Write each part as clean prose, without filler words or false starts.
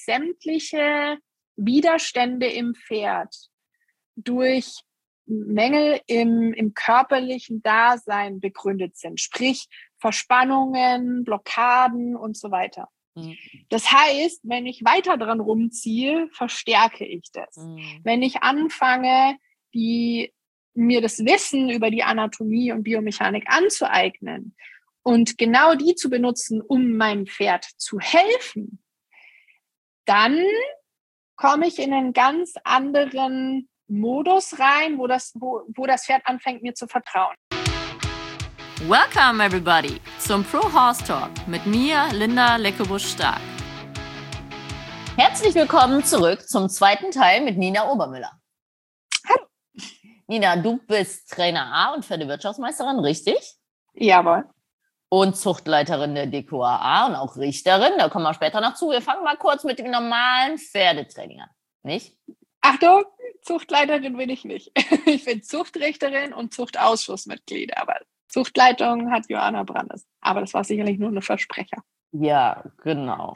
sämtliche Widerstände im Pferd durch Mängel im körperlichen Dasein begründet sind, sprich Verspannungen, Blockaden und so weiter. Das heißt, wenn ich weiter dran rumziehe, verstärke ich das. Wenn ich anfange, mir das Wissen über die Anatomie und Biomechanik anzueignen und genau die zu benutzen, um meinem Pferd zu helfen, dann komme ich in einen ganz anderen Modus rein, wo das Pferd anfängt, mir zu vertrauen. Welcome everybody zum Pro Horse Talk mit mir, Linda Leckebusch-Stark. Herzlich willkommen zurück zum zweiten Teil mit Nina Obermüller. Hallo. Nina, du bist Trainer A und Pferdewirtschaftsmeisterin, richtig? Jawohl. Und Zuchtleiterin der DQAA und auch Richterin, da kommen wir später noch zu. Wir fangen mal kurz mit dem normalen Pferdetraining an, nicht? Achtung, Zuchtleiterin bin ich nicht. Ich bin Zuchtrichterin und Zuchtausschussmitglied, aber Zuchtleitung hat Johanna Brandes. Aber das war sicherlich nur ein Versprecher. Ja, genau.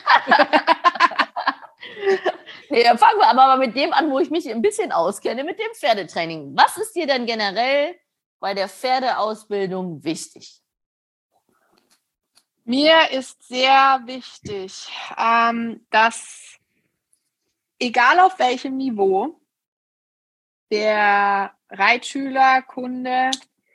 Nee, dann fangen wir aber mal mit dem an, wo ich mich ein bisschen auskenne, mit dem Pferdetraining. Was ist dir denn generell bei der Pferdeausbildung wichtig? Mir ist sehr wichtig, dass egal auf welchem Niveau der Reitschüler, Kunde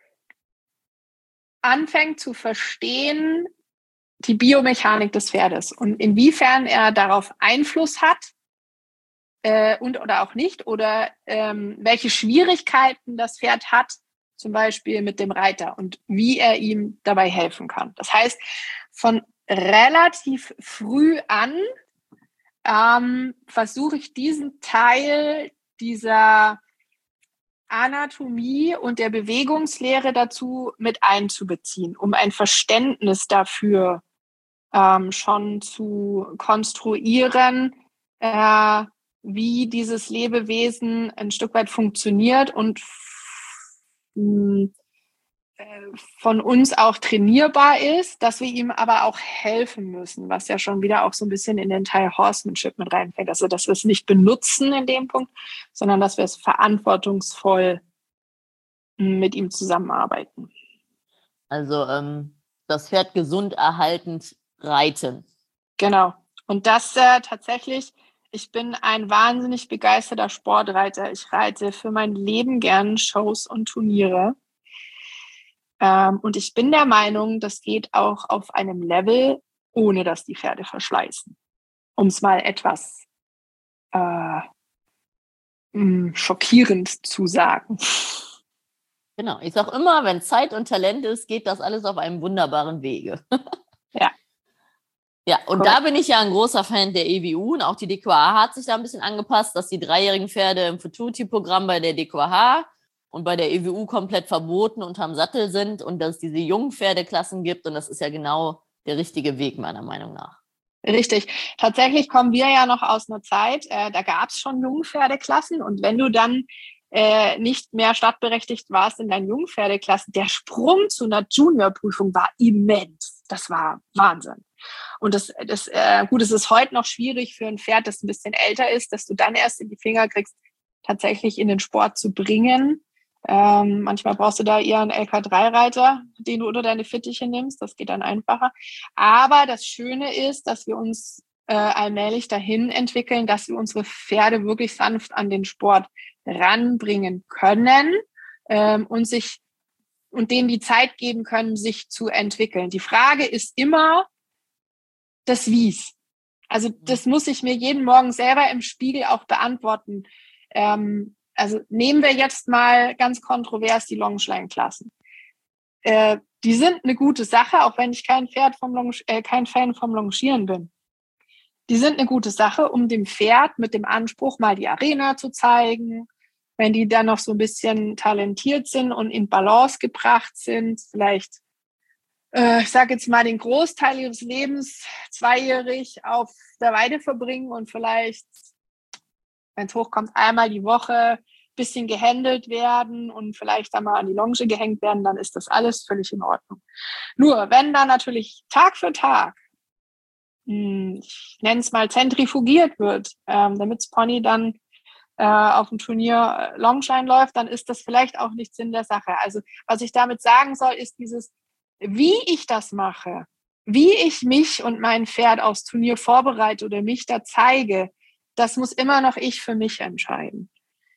anfängt zu verstehen, die Biomechanik des Pferdes und inwiefern er darauf Einfluss hat oder auch nicht oder welche Schwierigkeiten das Pferd hat, zum Beispiel mit dem Reiter und wie er ihm dabei helfen kann. Das heißt, von relativ früh an versuche ich diesen Teil dieser Anatomie und der Bewegungslehre dazu mit einzubeziehen, um ein Verständnis dafür schon zu konstruieren, wie dieses Lebewesen ein Stück weit funktioniert und von uns auch trainierbar ist, dass wir ihm aber auch helfen müssen, was ja schon wieder auch so ein bisschen in den Teil Horsemanship mit reinfällt. Also, dass wir es nicht benutzen in dem Punkt, sondern dass wir es verantwortungsvoll mit ihm zusammenarbeiten. Also das Pferd gesund erhaltend reiten. Genau. Und das tatsächlich, ich bin ein wahnsinnig begeisterter Sportreiter. Ich reite für mein Leben gern Shows und Turniere. Und ich bin der Meinung, das geht auch auf einem Level, ohne dass die Pferde verschleißen. Um es mal etwas schockierend zu sagen. Genau, ich sage immer, wenn Zeit und Talent ist, geht das alles auf einem wunderbaren Wege. Ja. Ja, und Correct. Da bin ich ja ein großer Fan der EWU und auch die DQAH hat sich da ein bisschen angepasst, dass die dreijährigen Pferde im Futurity-Programm bei der DQAH und bei der EWU komplett verboten unterm Sattel sind und dass es diese jungen Pferdeklassen gibt und das ist ja genau der richtige Weg, meiner Meinung nach. Richtig. Tatsächlich kommen wir ja noch aus einer Zeit, da gab es schon Jungpferdeklassen und wenn du dann nicht mehr startberechtigt warst in deinen Jungpferdeklassen, der Sprung zu einer Juniorprüfung war immens. Das war Wahnsinn. Und das gut, es ist heute noch schwierig für ein Pferd, das ein bisschen älter ist, dass du dann erst in die Finger kriegst, tatsächlich in den Sport zu bringen. Manchmal brauchst du da eher einen LK3-Reiter, den du unter deine Fittiche nimmst. Das geht dann einfacher. Aber das Schöne ist, dass wir uns allmählich dahin entwickeln, dass wir unsere Pferde wirklich sanft an den Sport ranbringen können und denen die Zeit geben können, sich zu entwickeln. Die Frage ist immer das Wie's. Also das muss ich mir jeden Morgen selber im Spiegel auch beantworten. Also nehmen wir jetzt mal ganz kontrovers die Longines-Klassen. Die sind eine gute Sache, auch wenn ich kein Fan vom Longieren bin. Die sind eine gute Sache, um dem Pferd mit dem Anspruch, mal die Arena zu zeigen. Wenn die dann noch so ein bisschen talentiert sind und in Balance gebracht sind, vielleicht, ich sage jetzt mal, den Großteil ihres Lebens zweijährig auf der Weide verbringen und vielleicht, wenn es hochkommt, einmal die Woche ein bisschen gehändelt werden und vielleicht einmal an die Longe gehängt werden, dann ist das alles völlig in Ordnung. Nur, wenn dann natürlich Tag für Tag ich nenne es mal, zentrifugiert wird, damit das Pony dann auf dem Turnier Longshine läuft, dann ist das vielleicht auch nicht Sinn der Sache. Also was ich damit sagen soll, ist dieses, wie ich das mache, wie ich mich und mein Pferd aufs Turnier vorbereite oder mich da zeige, das muss immer noch ich für mich entscheiden.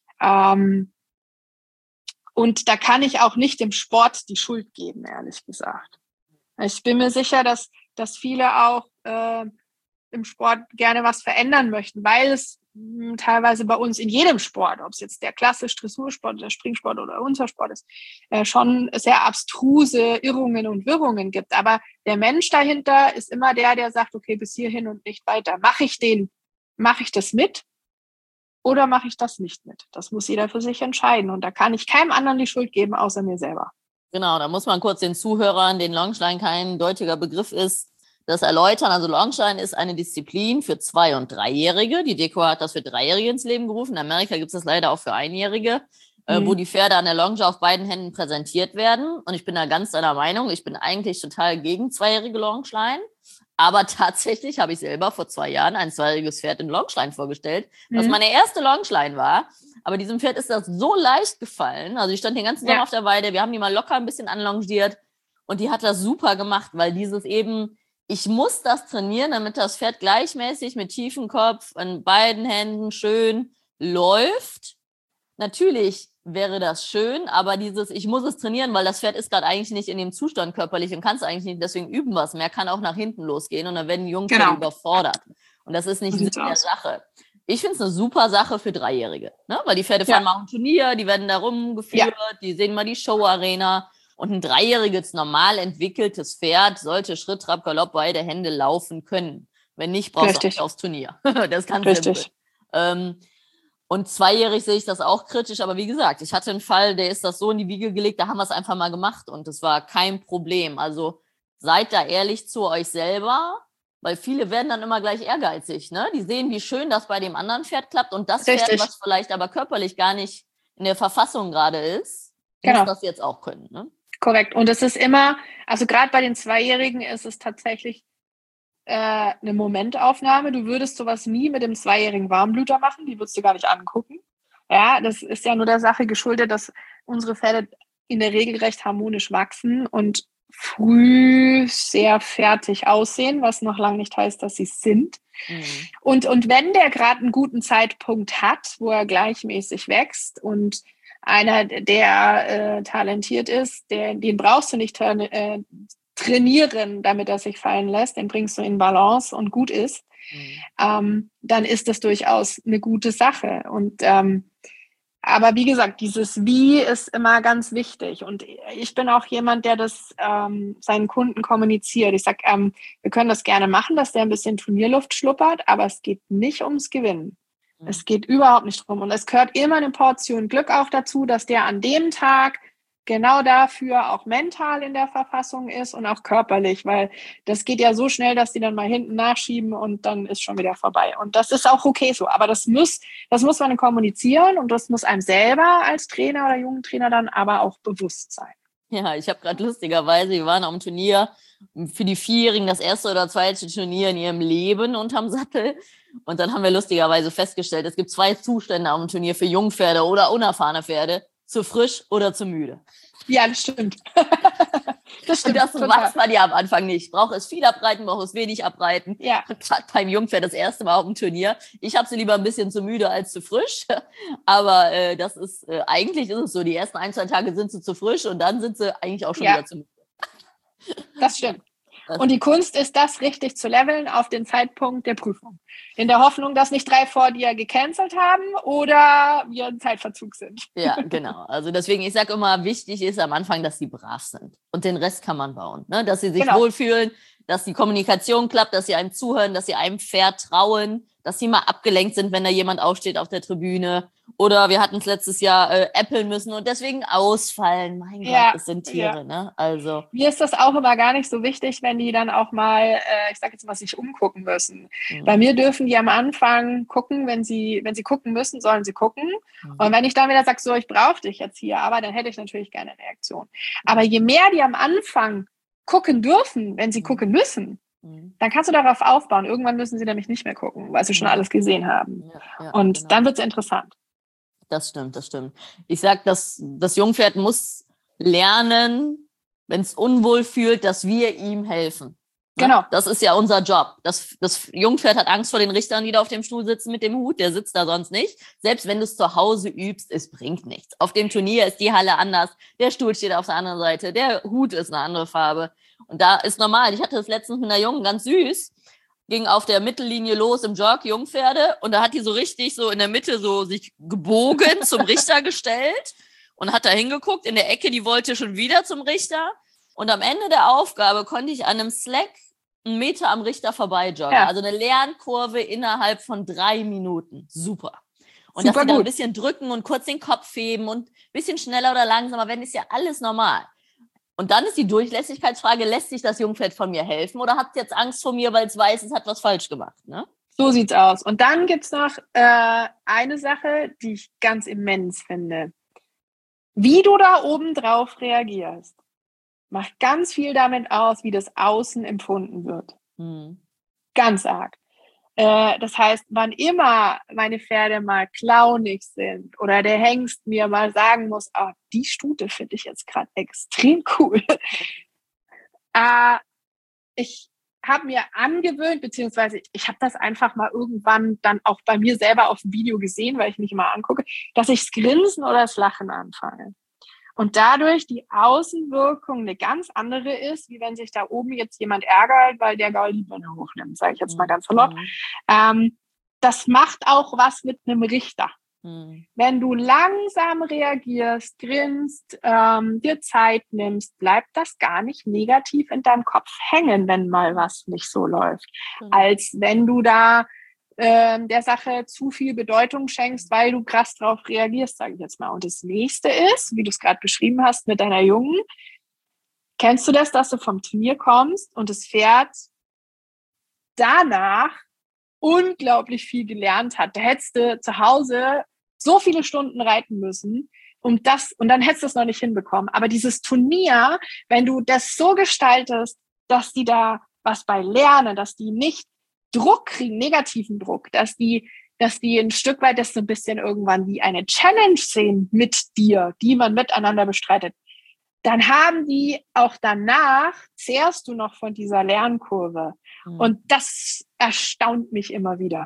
Und da kann ich auch nicht dem Sport die Schuld geben, ehrlich gesagt. Ich bin mir sicher, dass viele auch im Sport gerne was verändern möchten, weil es teilweise bei uns in jedem Sport, ob es jetzt der klassische Dressursport, der Springsport oder Untersport ist, schon sehr abstruse Irrungen und Wirrungen gibt. Aber der Mensch dahinter ist immer der sagt, okay, bis hierhin und nicht weiter. Mache ich das mit oder mache ich das nicht mit? Das muss jeder für sich entscheiden. Und da kann ich keinem anderen die Schuld geben, außer mir selber. Genau, da muss man kurz den Zuhörern, den Longshine kein deutlicher Begriff ist, das erläutern. Also Longshine ist eine Disziplin für 2- und 3-Jährige. Die DEKRA hat das für 3-Jährige ins Leben gerufen. In Amerika gibt es das leider auch für 1-Jährige, wo die Pferde an der Longe auf beiden Händen präsentiert werden. Und ich bin da ganz deiner Meinung. Ich bin eigentlich total gegen 2-jährige Longshine. Aber tatsächlich habe ich selber vor 2 Jahren ein 2-jähriges Pferd in Longshine vorgestellt, was meine erste Longshine war. Aber diesem Pferd ist das so leicht gefallen. Also ich stand den ganzen Sommer auf der Weide. Wir haben die mal locker ein bisschen anlongiert. Und die hat das super gemacht, weil dieses eben, ich muss das trainieren, damit das Pferd gleichmäßig mit tiefem Kopf an beiden Händen schön läuft. Natürlich wäre das schön, aber ich muss es trainieren, weil das Pferd ist gerade eigentlich nicht in dem Zustand körperlich und kann es eigentlich nicht, deswegen üben wir es mehr, kann auch nach hinten losgehen und dann werden die Jungpferde überfordert. Und das ist nicht Sinn der Sache. Ich finde es eine super Sache für 3-Jährige, ne? Weil die Pferde fahren mal auf ein Turnier, die werden da rumgeführt, die sehen mal die Showarena. Und ein 3-jähriges, normal entwickeltes Pferd sollte Schritt, Trab, Galopp, beide Hände laufen können. Wenn nicht, brauchst du auch nicht aufs Turnier. Das kann sehr gut. Und 2-jährig sehe ich das auch kritisch. Aber wie gesagt, ich hatte einen Fall, der ist das so in die Wiege gelegt, da haben wir es einfach mal gemacht. Und das war kein Problem. Also seid da ehrlich zu euch selber, weil viele werden dann immer gleich ehrgeizig. Ne? Die sehen, wie schön das bei dem anderen Pferd klappt. Und das Pferd, was vielleicht aber körperlich gar nicht in der Verfassung gerade ist, muss das jetzt auch können. Ne? Korrekt. Und es ist immer, also gerade bei den 2-Jährigen ist es tatsächlich eine Momentaufnahme. Du würdest sowas nie mit dem 2-jährigen Warmblüter machen, die würdest du gar nicht angucken. Ja, das ist ja nur der Sache geschuldet, dass unsere Pferde in der Regel recht harmonisch wachsen und früh sehr fertig aussehen, was noch lange nicht heißt, dass sie es sind. Und wenn der gerade einen guten Zeitpunkt hat, wo er gleichmäßig wächst und einer, der talentiert ist, den brauchst du nicht trainieren, damit er sich fallen lässt, den bringst du in Balance und gut ist, dann ist das durchaus eine gute Sache. Und aber wie gesagt, dieses Wie ist immer ganz wichtig. Und ich bin auch jemand, der das seinen Kunden kommuniziert. Ich sage, wir können das gerne machen, dass der ein bisschen Turnierluft schnuppert, aber es geht nicht ums Gewinnen. Es geht überhaupt nicht drum. Und es gehört immer eine Portion Glück auch dazu, dass der an dem Tag genau dafür auch mental in der Verfassung ist und auch körperlich, weil das geht ja so schnell, dass die dann mal hinten nachschieben und dann ist schon wieder vorbei. Und das ist auch okay so. Aber das muss man kommunizieren und das muss einem selber als Trainer oder jungen Trainer dann aber auch bewusst sein. Ja, ich habe gerade lustigerweise, wir waren am Turnier für die 4-Jährigen, das erste oder zweite Turnier in ihrem Leben unterm Sattel. Und dann haben wir lustigerweise festgestellt, es gibt 2 Zustände am Turnier für Jungpferde oder unerfahrene Pferde, zu frisch oder zu müde. Ja, das stimmt. Das weiß man ja am Anfang nicht. Braucht es viel abreiten, braucht es wenig abreiten. Ja. Beim Jungpferd das erste Mal auf dem Turnier. Ich habe sie lieber ein bisschen zu müde als zu frisch. Aber das ist, eigentlich ist es so, die ersten 1-2 Tage sind sie zu frisch und dann sind sie eigentlich auch schon wieder zu müde. Das stimmt. Und die Kunst ist, das richtig zu leveln auf den Zeitpunkt der Prüfung. In der Hoffnung, dass nicht 3 vor dir gecancelt haben oder wir in Zeitverzug sind. Ja, genau. Also deswegen, ich sage immer, wichtig ist am Anfang, dass sie brav sind. Und den Rest kann man bauen. Ne? Dass sie sich wohlfühlen, dass die Kommunikation klappt, dass sie einem zuhören, dass sie einem vertrauen, dass sie mal abgelenkt sind, wenn da jemand aufsteht auf der Tribüne. Oder wir hatten es letztes Jahr äppeln müssen und deswegen ausfallen. Mein Gott, das sind Tiere. Ne? Also mir ist das auch immer gar nicht so wichtig, wenn die dann auch mal, ich sage jetzt mal, sich umgucken müssen. Bei mir dürfen die am Anfang gucken, wenn sie gucken müssen, sollen sie gucken. Und wenn ich dann wieder sage, so, ich brauche dich jetzt hier, aber dann hätte ich natürlich gerne eine Reaktion. Aber je mehr die am Anfang gucken dürfen, wenn sie gucken müssen, Dann kannst du darauf aufbauen. Irgendwann müssen sie nämlich nicht mehr gucken, weil sie schon alles gesehen haben. Und genau. Dann wird es interessant. Das stimmt. Ich sage, das Jungpferd muss lernen, wenn es unwohl fühlt, dass wir ihm helfen. Ne? Genau. Das ist ja unser Job. Das Jungpferd hat Angst vor den Richtern, die da auf dem Stuhl sitzen mit dem Hut. Der sitzt da sonst nicht. Selbst wenn du es zu Hause übst, es bringt nichts. Auf dem Turnier ist die Halle anders. Der Stuhl steht auf der anderen Seite. Der Hut ist eine andere Farbe. Und da ist normal. Ich hatte das letztens mit einer Jungen, ganz süß, ging auf der Mittellinie los im Jog, Jungpferde. Und da hat die so richtig so in der Mitte so sich gebogen zum Richter gestellt und hat da hingeguckt. In der Ecke, die wollte schon wieder zum Richter. Und am Ende der Aufgabe konnte ich an einem Slack 1 Meter am Richter vorbei joggen. Ja. Also eine Lernkurve innerhalb von 3 Minuten. Super. Und dass sie da ein bisschen drücken und kurz den Kopf heben und ein bisschen schneller oder langsamer werden, ist ja alles normal. Und dann ist die Durchlässigkeitsfrage, lässt sich das Jungpferd von mir helfen oder hat es jetzt Angst vor mir, weil es weiß, es hat was falsch gemacht? Ne? So sieht's aus. Und dann gibt's noch eine Sache, die ich ganz immens finde. Wie du da oben drauf reagierst, macht ganz viel damit aus, wie das Außen empfunden wird. Ganz arg. Das heißt, wann immer meine Pferde mal clownig sind oder der Hengst mir mal sagen muss, die Stute finde ich jetzt gerade extrem cool. Ich habe mir angewöhnt, beziehungsweise ich habe das einfach mal irgendwann dann auch bei mir selber auf dem Video gesehen, weil ich mich immer angucke, dass ich das Grinsen oder das Lachen anfange. Und dadurch die Außenwirkung eine ganz andere ist, wie wenn sich da oben jetzt jemand ärgert, weil der Gaul die Birne hochnimmt, sage ich jetzt mal ganz salopp. Das macht auch was mit einem Richter. Wenn du langsam reagierst, grinst, dir Zeit nimmst, bleibt das gar nicht negativ in deinem Kopf hängen, wenn mal was nicht so läuft. Als wenn du da der Sache zu viel Bedeutung schenkst, weil du krass drauf reagierst, sage ich jetzt mal. Und das nächste ist, wie du es gerade beschrieben hast mit deiner Jungen, kennst du das, dass du vom Turnier kommst und das Pferd danach unglaublich viel gelernt hat? Da hättest du zu Hause so viele Stunden reiten müssen, und dann hättest du es noch nicht hinbekommen. Aber dieses Turnier, wenn du das so gestaltest, dass die da was bei lernen, dass die nicht Druck kriegen, negativen Druck, dass die ein Stück weit das so ein bisschen irgendwann wie eine Challenge sehen mit dir, die man miteinander bestreitet, dann haben die auch danach, zehrst du noch von dieser Lernkurve. Und das erstaunt mich immer wieder.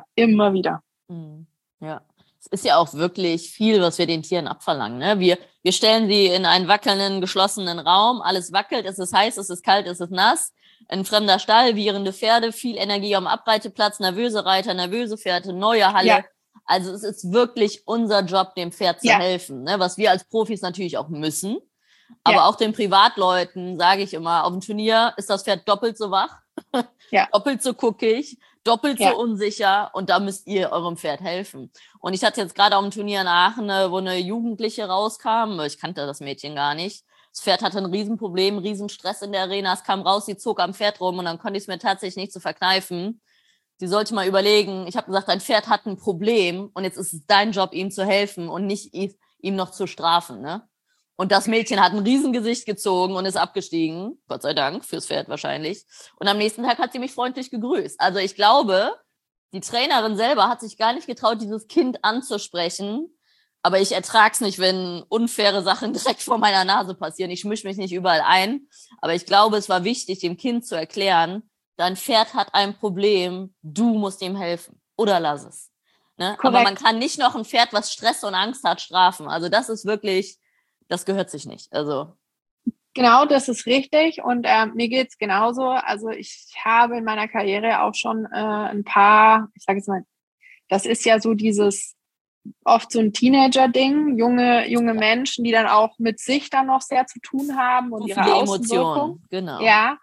Ja, es ist ja auch wirklich viel, was wir den Tieren abverlangen. Ne? Wir stellen sie in einen wackelnden, geschlossenen Raum, alles wackelt, es ist heiß, es ist kalt, es ist nass. Ein fremder Stall, wieherende Pferde, viel Energie am Abreiteplatz, nervöse Reiter, nervöse Pferde, neue Halle. Ja. Also es ist wirklich unser Job, dem Pferd zu helfen, ne? Was wir als Profis natürlich auch müssen. Aber auch den Privatleuten sage ich immer, auf dem Turnier ist das Pferd doppelt so wach, doppelt so guckig, doppelt so unsicher und da müsst ihr eurem Pferd helfen. Und ich hatte jetzt gerade auf dem Turnier in Aachen, wo eine Jugendliche rauskam, ich kannte das Mädchen gar nicht. Das Pferd hatte ein Riesenproblem, Riesenstress in der Arena. Es kam raus, sie zog am Pferd rum und dann konnte ich es mir tatsächlich nicht zu verkneifen. Sie sollte mal überlegen, ich habe gesagt, dein Pferd hat ein Problem und jetzt ist es dein Job, ihm zu helfen und nicht ihm noch zu strafen. Ne? Und das Mädchen hat ein Riesengesicht gezogen und ist abgestiegen. Gott sei Dank, fürs Pferd wahrscheinlich. Und am nächsten Tag hat sie mich freundlich gegrüßt. Also ich glaube, die Trainerin selber hat sich gar nicht getraut, dieses Kind anzusprechen. Aber ich ertrage es nicht, wenn unfaire Sachen direkt vor meiner Nase passieren. Ich mische mich nicht überall ein. Aber ich glaube, es war wichtig, dem Kind zu erklären, dein Pferd hat ein Problem, du musst ihm helfen. Oder lass es. Ne? Aber man kann nicht noch ein Pferd, was Stress und Angst hat, strafen. Also das ist wirklich, das gehört sich nicht. Also genau, das ist richtig. Und mir geht's genauso. Also ich habe in meiner Karriere auch schon ein paar, ich sage jetzt mal, das ist ja so dieses oft so ein Teenager-Ding, junge Menschen, die dann auch mit sich dann noch sehr zu tun haben und ihre Außenwirkung. Genau. Ja,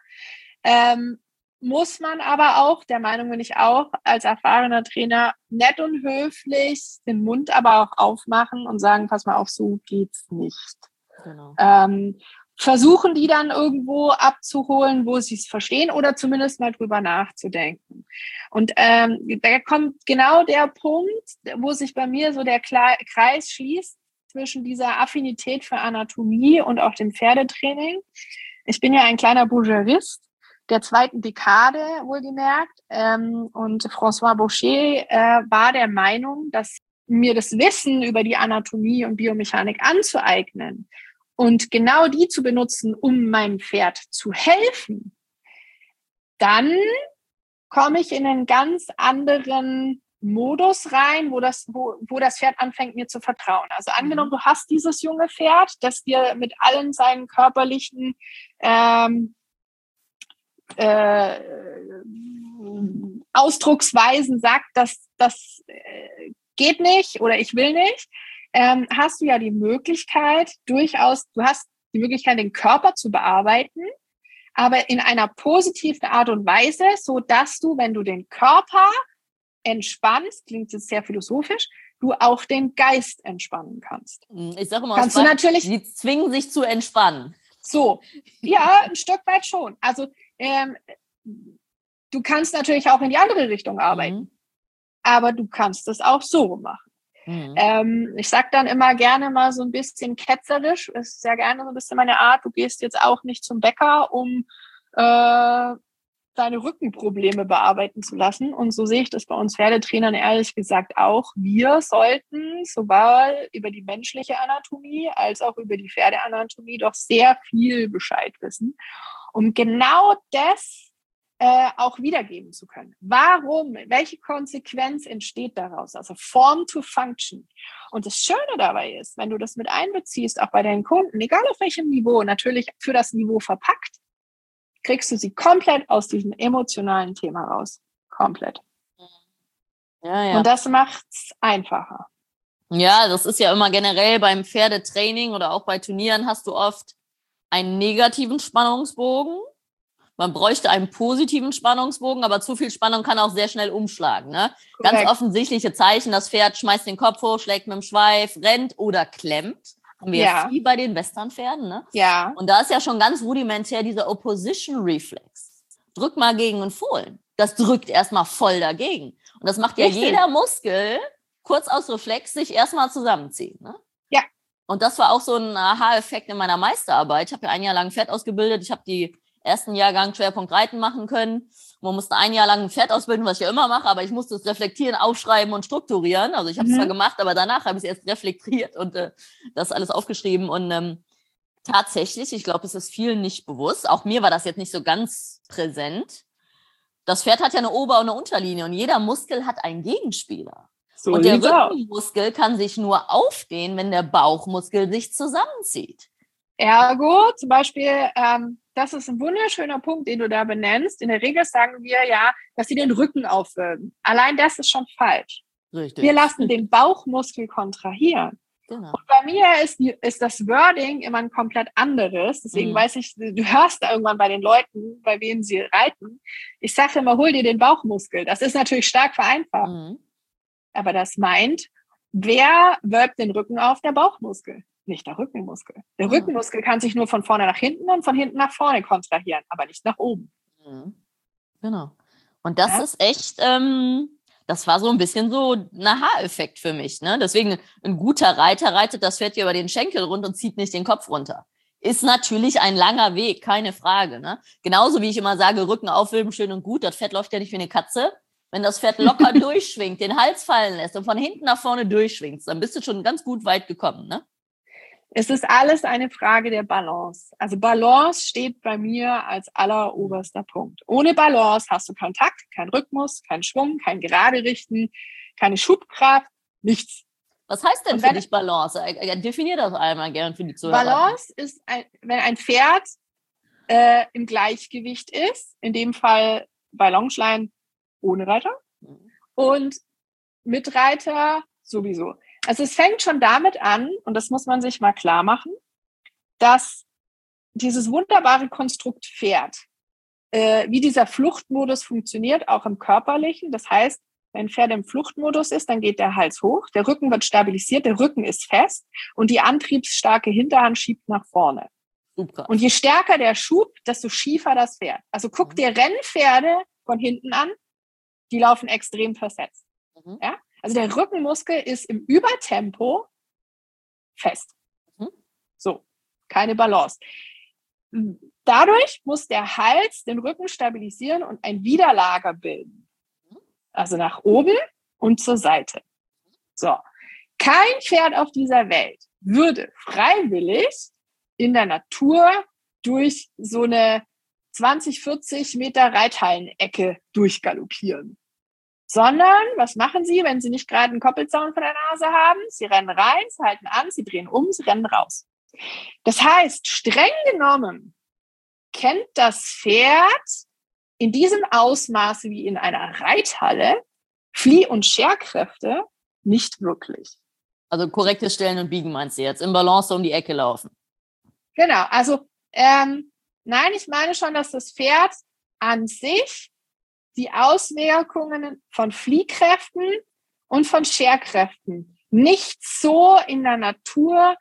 muss man aber auch, der Meinung bin ich auch, als erfahrener Trainer nett und höflich den Mund aber auch aufmachen und sagen, pass mal auf, so geht's nicht. Genau. Versuchen die dann irgendwo abzuholen, wo sie es verstehen oder zumindest mal drüber nachzudenken. Und da kommt genau der Punkt, wo sich bei mir so der Kreis schließt zwischen dieser Affinität für Anatomie und auch dem Pferdetraining. Ich bin ja ein kleiner Bougerist. der zweiten Dekade, wohlgemerkt. Und François Boucher war der Meinung, dass mir das Wissen über die Anatomie und Biomechanik anzueignen und genau die zu benutzen, um meinem Pferd zu helfen, dann komme ich in einen ganz anderen Modus rein, wo das Pferd anfängt, mir zu vertrauen. Also angenommen, du hast dieses junge Pferd, das dir mit allen seinen körperlichen Ausdrucksweisen sagt, dass das geht nicht oder ich will nicht, hast du ja die Möglichkeit, du hast die Möglichkeit, den Körper zu bearbeiten, aber in einer positiven Art und Weise, so dass du, wenn du den Körper entspannst, klingt jetzt sehr philosophisch, du auch den Geist entspannen kannst. Ich sage immer, kannst du natürlich, die zwingen sich zu entspannen. So, ja, ein Stück weit schon. Also du kannst natürlich auch in die andere Richtung arbeiten, aber du kannst es auch so machen. Ich sage dann immer gerne mal so ein bisschen ketzerisch, ist sehr gerne so ein bisschen meine Art, du gehst jetzt auch nicht zum Bäcker, um deine Rückenprobleme bearbeiten zu lassen. Und so sehe ich das bei uns Pferdetrainern ehrlich gesagt auch. Wir sollten sowohl über die menschliche Anatomie als auch über die Pferdeanatomie doch sehr viel Bescheid wissen, um genau das auch wiedergeben zu können. Warum? Welche Konsequenz entsteht daraus? Also Form to Function. Und das Schöne dabei ist, wenn du das mit einbeziehst, auch bei deinen Kunden, egal auf welchem Niveau, natürlich für das Niveau verpackt, kriegst du sie komplett aus diesem emotionalen Thema raus. Komplett. Ja. Und das macht's einfacher. Ja, das ist ja immer generell beim Pferdetraining oder auch bei Turnieren hast du oft einen negativen Spannungsbogen. Man bräuchte einen positiven Spannungsbogen, aber zu viel Spannung kann auch sehr schnell umschlagen. Ne? Ganz offensichtliche Zeichen, das Pferd schmeißt den Kopf hoch, schlägt mit dem Schweif, rennt oder klemmt. Haben wir ja viel bei den Westernpferden. Ne? Ja. Und da ist ja schon ganz rudimentär dieser Opposition Reflex. Drück mal gegen einen Fohlen. Das drückt erstmal voll dagegen. Und das macht ja jeder Muskel kurz aus Reflex sich erstmal zusammenziehen. Ne? Ja. Und das war auch so ein Aha-Effekt in meiner Meisterarbeit. Ich habe ja 1 Jahr lang ein Pferd ausgebildet. Ich habe die ersten Jahrgang Schwerpunkt Reiten machen können. Man musste 1 Jahr lang ein Pferd ausbilden, was ich ja immer mache, aber ich musste es reflektieren, aufschreiben und strukturieren. Also ich habe es zwar gemacht, aber danach habe ich es erst reflektiert und das alles aufgeschrieben. Und tatsächlich, ich glaube, es ist vielen nicht bewusst, auch mir war das jetzt nicht so ganz präsent, das Pferd hat ja eine Ober- und eine Unterlinie und jeder Muskel hat einen Gegenspieler. So und der Rückenmuskel kann sich nur aufdehnen, wenn der Bauchmuskel sich zusammenzieht. Ergo, zum Beispiel, das ist ein wunderschöner Punkt, den du da benennst. In der Regel sagen wir ja, dass sie den Rücken aufwölben. Allein das ist schon falsch. Richtig. Wir lassen den Bauchmuskel kontrahieren. Genau. Und bei mir ist das Wording immer ein komplett anderes. Deswegen weiß ich, du hörst da irgendwann bei den Leuten, bei wem sie reiten. Ich sage immer, hol dir den Bauchmuskel. Das ist natürlich stark vereinfacht. Aber das meint, wer wölbt den Rücken auf? Der Bauchmuskel. Nicht der Rückenmuskel. Der Rückenmuskel kann sich nur von vorne nach hinten und von hinten nach vorne kontrahieren, aber nicht nach oben. Genau. Und das ist echt, das war so ein bisschen so ein Aha-Effekt für mich. Ne? Deswegen, ein guter Reiter reitet das Pferd hier über den Schenkel rund und zieht nicht den Kopf runter. Ist natürlich ein langer Weg, keine Frage. Ne? Genauso wie ich immer sage, Rücken aufwölben, schön und gut. Das Pferd läuft ja nicht wie eine Katze. Wenn das Pferd locker durchschwingt, den Hals fallen lässt und von hinten nach vorne durchschwingt, dann bist du schon ganz gut weit gekommen, ne? Es ist alles eine Frage der Balance. Also Balance steht bei mir als alleroberster Punkt. Ohne Balance hast du keinen Takt, keinen Rhythmus, keinen Schwung, kein Gerade richten, keine Schubkraft, nichts. Was heißt denn für dich Balance? Definier das einmal gerne für die Zuhörer. Balance ist, wenn ein Pferd im Gleichgewicht ist, in dem Fall bei Longline ohne Reiter und mit Reiter sowieso. Also es fängt schon damit an, und das muss man sich mal klar machen, dass dieses wunderbare Konstrukt Pferd, wie dieser Fluchtmodus funktioniert, auch im Körperlichen. Das heißt, wenn ein Pferd im Fluchtmodus ist, dann geht der Hals hoch, der Rücken wird stabilisiert, der Rücken ist fest und die antriebsstarke Hinterhand schiebt nach vorne. Super. Und je stärker der Schub, desto schiefer das Pferd. Also guck dir Rennpferde von hinten an, die laufen extrem versetzt. Ja? Also der Rückenmuskel ist im Übertempo fest. So, keine Balance. Dadurch muss der Hals den Rücken stabilisieren und ein Widerlager bilden. Also nach oben und zur Seite. So. Kein Pferd auf dieser Welt würde freiwillig in der Natur durch so eine 20, 40 Meter Reithallenecke durchgaloppieren. Sondern, was machen sie, wenn sie nicht gerade einen Koppelzaun vor der Nase haben? Sie rennen rein, sie halten an, sie drehen um, sie rennen raus. Das heißt, streng genommen kennt das Pferd in diesem Ausmaße wie in einer Reithalle Flieh- und Scherkräfte nicht wirklich. Also korrektes Stellen und Biegen meinst du jetzt? Im Balance um die Ecke laufen. Genau, also nein, ich meine schon, dass das Pferd an sich die Auswirkungen von Fliehkräften und von Scherkräften nicht so in der Natur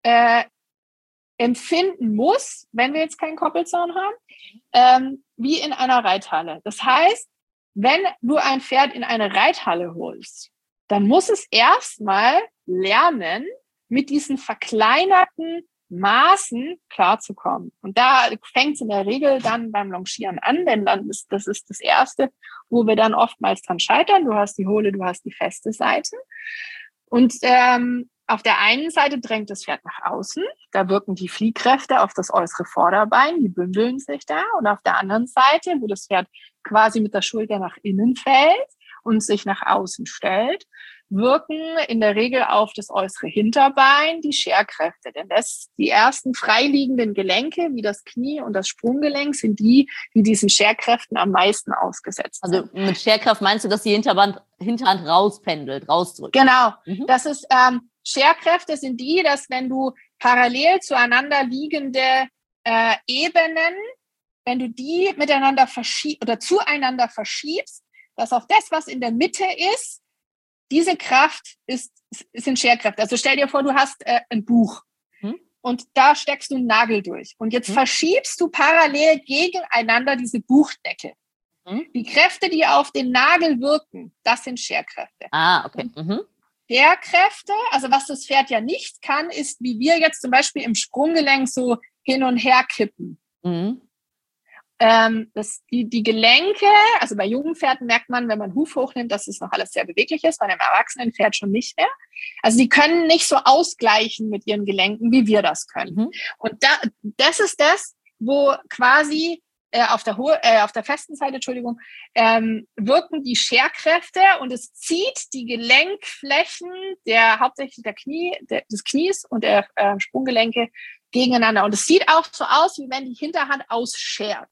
empfinden muss, wenn wir jetzt keinen Koppelzaun haben, wie in einer Reithalle. Das heißt, wenn du ein Pferd in eine Reithalle holst, dann muss es erstmal lernen, mit diesen verkleinerten Maßen klarzukommen. Und da fängt es in der Regel dann beim Longieren an, denn das ist das Erste, wo wir dann oftmals dran scheitern. Du hast die hohle, du hast die feste Seite. Und auf der einen Seite drängt das Pferd nach außen, da wirken die Fliehkräfte auf das äußere Vorderbein, die bündeln sich da. Und auf der anderen Seite, wo das Pferd quasi mit der Schulter nach innen fällt und sich nach außen stellt, wirken in der Regel auf das äußere Hinterbein die Scherkräfte. Denn die ersten freiliegenden Gelenke, wie das Knie und das Sprunggelenk, sind die diesen Scherkräften am meisten ausgesetzt sind. Also mit Scherkraft meinst du, dass die Hinterhand rauspendelt, rausdrückt? Genau. Das ist, Scherkräfte sind die, dass wenn du parallel zueinander liegende Ebenen, wenn du die miteinander zueinander verschiebst, dass auf das, was in der Mitte ist, diese Kraft sind Scherkräfte. Also stell dir vor, du hast ein Buch und da steckst du einen Nagel durch. Und jetzt verschiebst du parallel gegeneinander diese Buchdecke. Die Kräfte, die auf den Nagel wirken, das sind Scherkräfte. Ah, okay. Scherkräfte, also was das Pferd ja nicht kann, ist, wie wir jetzt zum Beispiel im Sprunggelenk so hin und her kippen. Die Gelenke, also bei jungen Pferden merkt man, wenn man Huf hochnimmt, dass es noch alles sehr beweglich ist, bei einem erwachsenen Pferd schon nicht mehr. Also die können nicht so ausgleichen mit ihren Gelenken, wie wir das können. Und das ist das, wo quasi auf der festen Seite, wirken die Scherkräfte und es zieht die Gelenkflächen hauptsächlich des Knies und der Sprunggelenke gegeneinander. Und es sieht auch so aus, wie wenn die Hinterhand ausschert.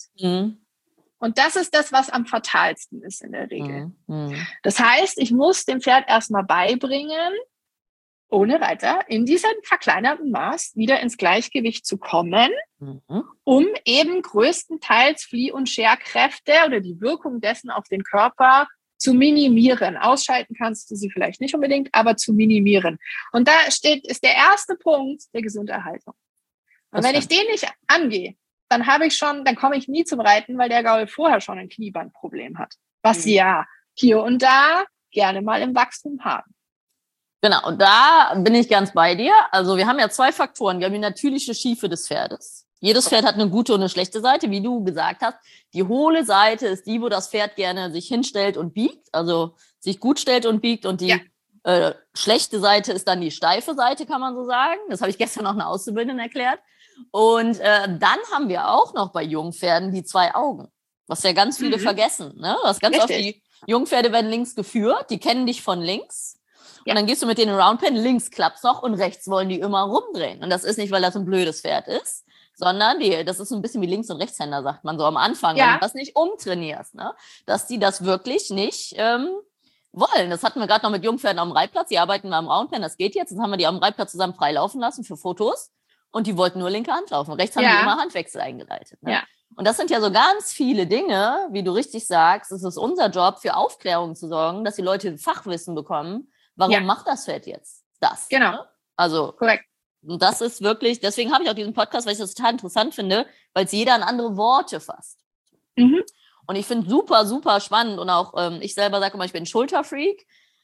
Und das ist das, was am fatalsten ist in der Regel. Das heißt, ich muss dem Pferd erstmal beibringen, ohne Reiter in diesem verkleinerten Maß wieder ins Gleichgewicht zu kommen, um eben größtenteils Flieh- und Scherkräfte oder die Wirkung dessen auf den Körper zu minimieren. Ausschalten kannst du sie vielleicht nicht unbedingt, aber zu minimieren. Und da ist der erste Punkt der Gesunderhaltung. Und wenn ich den nicht angehe, dann komme ich nie zum Reiten, weil der Gaul vorher schon ein Kniebandproblem hat. Was sie ja hier und da gerne mal im Wachstum haben. Genau, und da bin ich ganz bei dir. Also wir haben ja 2 Faktoren. Wir haben die natürliche Schiefe des Pferdes. Jedes Pferd hat eine gute und eine schlechte Seite, wie du gesagt hast. Die hohle Seite ist die, wo das Pferd gerne sich hinstellt und biegt, also sich gut stellt und biegt. Und die schlechte Seite ist dann die steife Seite, kann man so sagen. Das habe ich gestern noch einer Auszubildenden erklärt. Und dann haben wir auch noch bei Jungpferden die 2 Augen, was ja ganz viele vergessen. Ne? Das ganz oft, die Jungpferde werden links geführt, die kennen dich von links. Und dann gehst du mit denen in Roundpen, links klappt's noch und rechts wollen die immer rumdrehen. Und das ist nicht, weil das ein blödes Pferd ist, sondern das ist so ein bisschen wie Links- und Rechtshänder, sagt man so am Anfang, wenn du das nicht umtrainierst, ne? Dass die das wirklich nicht wollen. Das hatten wir gerade noch mit Jungpferden am Reitplatz, die arbeiten wir am Roundpen, das geht jetzt. Dann haben wir die am Reitplatz zusammen freilaufen lassen für Fotos und die wollten nur linke Hand laufen. Rechts haben die immer Handwechsel eingeleitet. Ne? Und das sind ja so ganz viele Dinge, wie du richtig sagst, es ist unser Job, für Aufklärung zu sorgen, dass die Leute Fachwissen bekommen. Warum macht das Pferd jetzt das? Genau. Ne? Also, korrekt. Und das ist wirklich, deswegen habe ich auch diesen Podcast, weil ich das total interessant finde, weil es jeder an andere Worte fasst. Und ich finde super, super spannend und auch ich selber sage immer, ich bin ein Schulterfreak.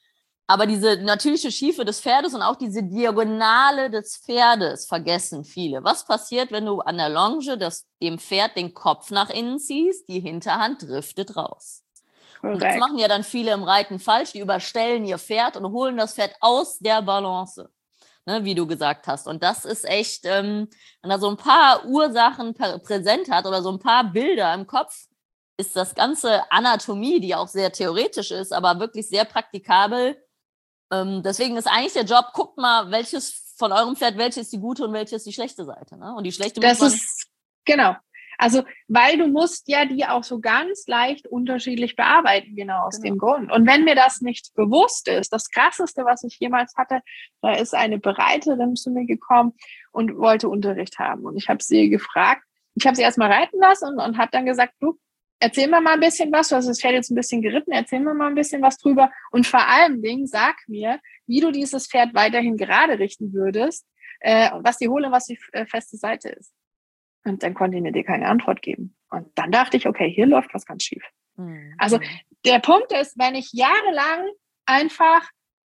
Aber diese natürliche Schiefe des Pferdes und auch diese Diagonale des Pferdes vergessen viele. Was passiert, wenn du an der Longe dem Pferd den Kopf nach innen ziehst? Die Hinterhand driftet raus. Und das machen ja dann viele im Reiten falsch. Die überstellen ihr Pferd und holen das Pferd aus der Balance, ne, wie du gesagt hast. Und das ist echt, wenn er so ein paar Ursachen präsent hat oder so ein paar Bilder im Kopf, ist das ganze Anatomie, die auch sehr theoretisch ist, aber wirklich sehr praktikabel. Deswegen ist eigentlich der Job, guckt mal, welches von eurem Pferd, welche ist die gute und welche ist die schlechte Seite. Ne? Und die schlechte muss man... Genau. Also, weil du musst ja die auch so ganz leicht unterschiedlich bearbeiten, genau aus dem Grund. Und wenn mir das nicht bewusst ist, das Krasseste, was ich jemals hatte, da ist eine Bereiterin zu mir gekommen und wollte Unterricht haben. Und ich habe sie gefragt, ich habe sie erstmal reiten lassen und habe dann gesagt, du, erzähl mir mal ein bisschen was, du hast das Pferd jetzt ein bisschen geritten, erzähl mir mal ein bisschen was drüber und vor allen Dingen sag mir, wie du dieses Pferd weiterhin gerade richten würdest, was die hohle, was die feste Seite ist. Und dann konnte ich dir keine Antwort geben. Und dann dachte ich, okay, hier läuft was ganz schief. Also der Punkt ist, wenn ich jahrelang einfach,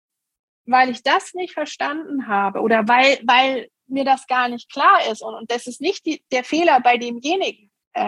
weil ich das nicht verstanden habe oder weil mir das gar nicht klar ist und das ist nicht der Fehler bei demjenigen,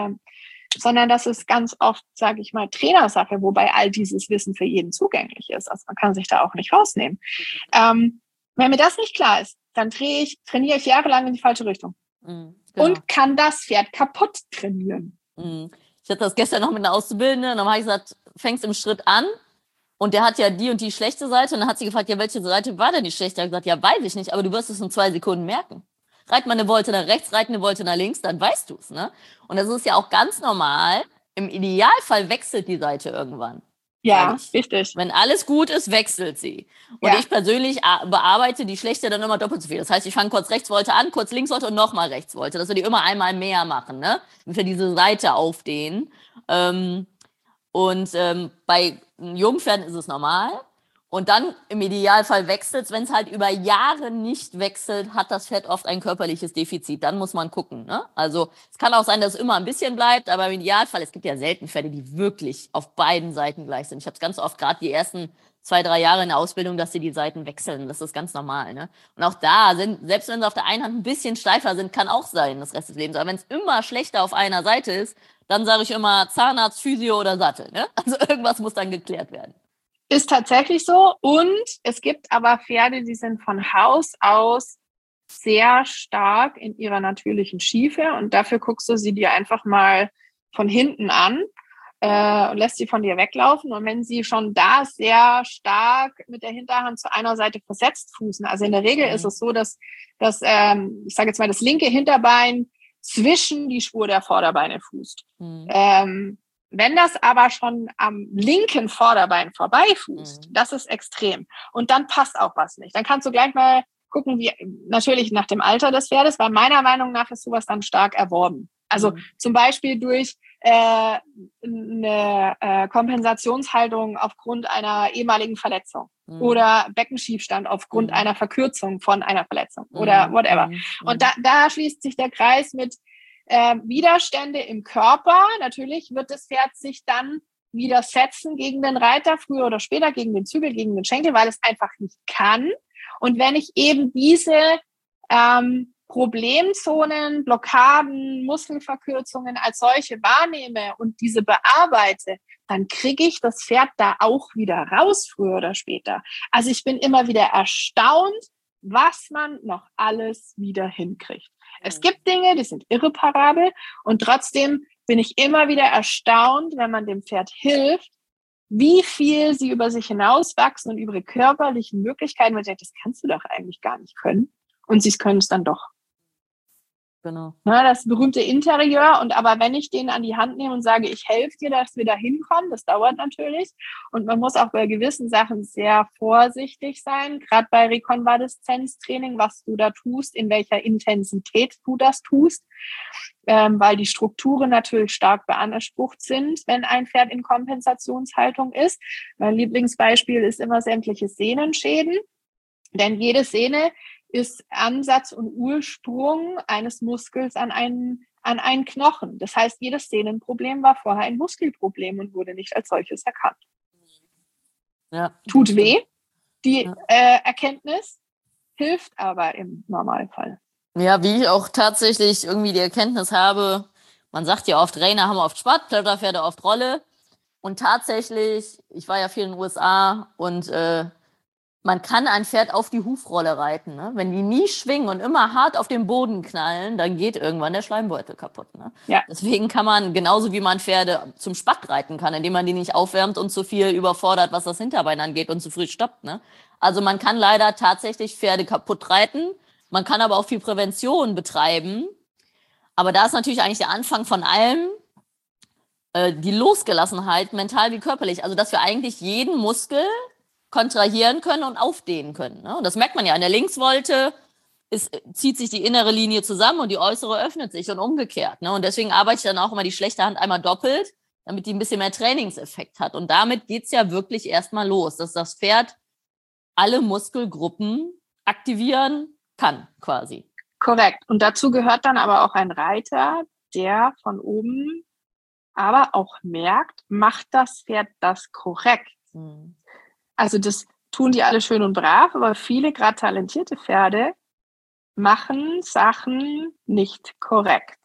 sondern das ist ganz oft, sage ich mal, Trainersache, wobei all dieses Wissen für jeden zugänglich ist. Also man kann sich da auch nicht rausnehmen. Wenn mir das nicht klar ist, dann trainiere ich jahrelang in die falsche Richtung. Genau. Und kann das Pferd kaputt trainieren. Ich hatte das gestern noch mit einer Auszubildenden, und dann habe ich gesagt, fängst im Schritt an und der hat ja die und die schlechte Seite und dann hat sie gefragt, ja, welche Seite war denn die schlechte? Ich habe gesagt, ja, weiß ich nicht, aber du wirst es in 2 Sekunden merken. Reit mal eine Volte nach rechts, reit eine Volte nach links, dann weißt du es, ne? Und das ist ja auch ganz normal. Im Idealfall wechselt die Seite irgendwann. Ja, richtig. Wenn alles gut ist, wechselt sie. Und ich persönlich bearbeite die schlechte dann immer doppelt so viel. Das heißt, ich fange kurz Rechtsvolte an, kurz Linksvolte und nochmal Rechtsvolte, dass wir die immer einmal mehr machen, ne? Damit wir diese Seite aufdehnen. Bei Jungpferden ist es normal. Und dann im Idealfall wechselt es. Wenn es halt über Jahre nicht wechselt, hat das Pferd oft ein körperliches Defizit. Dann muss man gucken, ne? Also es kann auch sein, dass es immer ein bisschen bleibt, aber im Idealfall, es gibt ja selten Pferde, die wirklich auf beiden Seiten gleich sind. Ich habe es ganz oft, gerade die ersten 2, 3 Jahre in der Ausbildung, dass sie die Seiten wechseln. Das ist ganz normal, ne? Und auch da selbst wenn sie auf der einen Hand ein bisschen steifer sind, kann auch sein, das Rest des Lebens. Aber wenn es immer schlechter auf einer Seite ist, dann sage ich immer Zahnarzt, Physio oder Sattel, ne? Also irgendwas muss dann geklärt werden. Ist tatsächlich so. Und es gibt aber Pferde, die sind von Haus aus sehr stark in ihrer natürlichen Schiefe. Und dafür guckst du sie dir einfach mal von hinten an und lässt sie von dir weglaufen. Und wenn sie schon da sehr stark mit der Hinterhand zu einer Seite versetzt fußen, also in der Regel ist es so, dass ich sage jetzt mal, das linke Hinterbein zwischen die Spur der Vorderbeine fußt. Wenn das aber schon am linken Vorderbein vorbeifußt, das ist extrem. Und dann passt auch was nicht. Dann kannst du gleich mal gucken, wie natürlich nach dem Alter des Pferdes, weil meiner Meinung nach ist sowas dann stark erworben. Also zum Beispiel durch eine Kompensationshaltung aufgrund einer ehemaligen Verletzung oder Beckenschiefstand aufgrund einer Verkürzung von einer Verletzung oder whatever. Und da schließt sich der Kreis mit Widerstände im Körper. Natürlich wird das Pferd sich dann widersetzen gegen den Reiter, früher oder später, gegen den Zügel, gegen den Schenkel, weil es einfach nicht kann. Und wenn ich eben diese Problemzonen, Blockaden, Muskelverkürzungen als solche wahrnehme und diese bearbeite, dann kriege ich das Pferd da auch wieder raus, früher oder später. Also ich bin immer wieder erstaunt, was man noch alles wieder hinkriegt. Es gibt Dinge, die sind irreparabel und trotzdem bin ich immer wieder erstaunt, wenn man dem Pferd hilft, wie viel sie über sich hinauswachsen und über ihre körperlichen Möglichkeiten. Man sagt, das kannst du doch eigentlich gar nicht können. Und sie können es dann doch. Genau. Na, das berühmte Interieur. Und aber wenn ich den an die Hand nehme und sage, ich helfe dir, dass wir da hinkommen, das dauert natürlich. Und man muss auch bei gewissen Sachen sehr vorsichtig sein, gerade bei Rekonvaleszenztraining, was du da tust, in welcher Intensität du das tust, weil die Strukturen natürlich stark beansprucht sind, wenn ein Pferd in Kompensationshaltung ist. Mein Lieblingsbeispiel ist immer sämtliche Sehnenschäden, denn jede Sehne ist Ansatz und Ursprung eines Muskels an einen Knochen. Das heißt, jedes Sehnenproblem war vorher ein Muskelproblem und wurde nicht als solches erkannt. Ja. Tut weh, Die Erkenntnis hilft aber im Normalfall. Ja, wie ich auch tatsächlich irgendwie die Erkenntnis habe, man sagt ja oft, Reiner haben oft Spatt, Plotterpferde oft Rolle. Und tatsächlich, ich war ja viel in den USA und man kann ein Pferd auf die Hufrolle reiten. Ne? Wenn die nie schwingen und immer hart auf den Boden knallen, dann geht irgendwann der Schleimbeutel kaputt. Ne? Ja. Deswegen kann man, genauso wie man Pferde zum Spatt reiten kann, indem man die nicht aufwärmt und zu viel überfordert, was das Hinterbein angeht und zu früh stoppt. Ne? Also man kann leider tatsächlich Pferde kaputt reiten. Man kann aber auch viel Prävention betreiben. Aber da ist natürlich eigentlich der Anfang von allem, die Losgelassenheit, mental wie körperlich. Also dass wir eigentlich jeden Muskel kontrahieren können und aufdehnen können. Ne? Und das merkt man ja an der Linksvolte, zieht sich die innere Linie zusammen und die äußere öffnet sich und umgekehrt. Ne? Und deswegen arbeite ich dann auch immer die schlechte Hand einmal doppelt, damit die ein bisschen mehr Trainingseffekt hat. Und damit geht's ja wirklich erstmal los, dass das Pferd alle Muskelgruppen aktivieren kann, quasi. Korrekt. Und dazu gehört dann aber auch ein Reiter, der von oben aber auch merkt, macht das Pferd das korrekt? Also das tun die alle schön und brav, aber viele, gerade talentierte Pferde, machen Sachen nicht korrekt.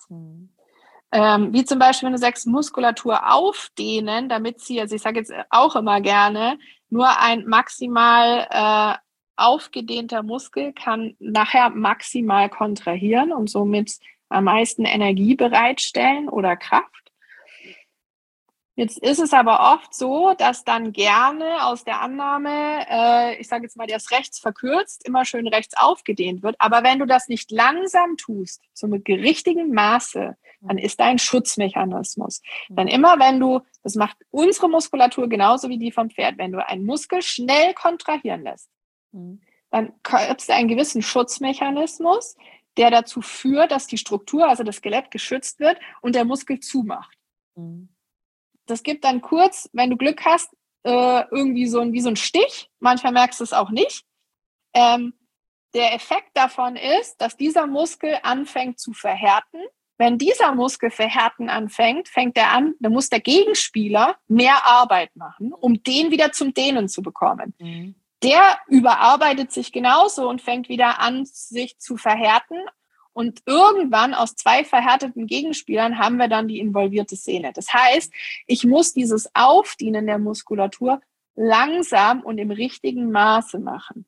Wie zum Beispiel, wenn du sagst, Muskulatur aufdehnen, damit sie, also ich sage jetzt auch immer gerne, nur ein maximal aufgedehnter Muskel kann nachher maximal kontrahieren und somit am meisten Energie bereitstellen oder Kraft. Jetzt ist es aber oft so, dass dann gerne aus der Annahme, ich sage jetzt mal, der ist rechts verkürzt, immer schön rechts aufgedehnt wird. Aber wenn du das nicht langsam tust, zum richtigen Maße, dann ist da ein Schutzmechanismus. Dann immer, wenn du, das macht unsere Muskulatur genauso wie die vom Pferd, wenn du einen Muskel schnell kontrahieren lässt, dann gibt es einen gewissen Schutzmechanismus, der dazu führt, dass die Struktur, also das Skelett, geschützt wird und der Muskel zumacht. Das gibt dann kurz, wenn du Glück hast, irgendwie wie so ein Stich. Manchmal merkst du es auch nicht. Der Effekt davon ist, dass dieser Muskel anfängt zu verhärten. Wenn dieser Muskel verhärten anfängt, dann muss der Gegenspieler mehr Arbeit machen, um den wieder zum Dehnen zu bekommen. Der überarbeitet sich genauso und fängt wieder an, sich zu verhärten. Und irgendwann aus 2 verhärteten Gegenspielern haben wir dann die involvierte Sehne. Das heißt, ich muss dieses Aufdienen der Muskulatur langsam und im richtigen Maße machen.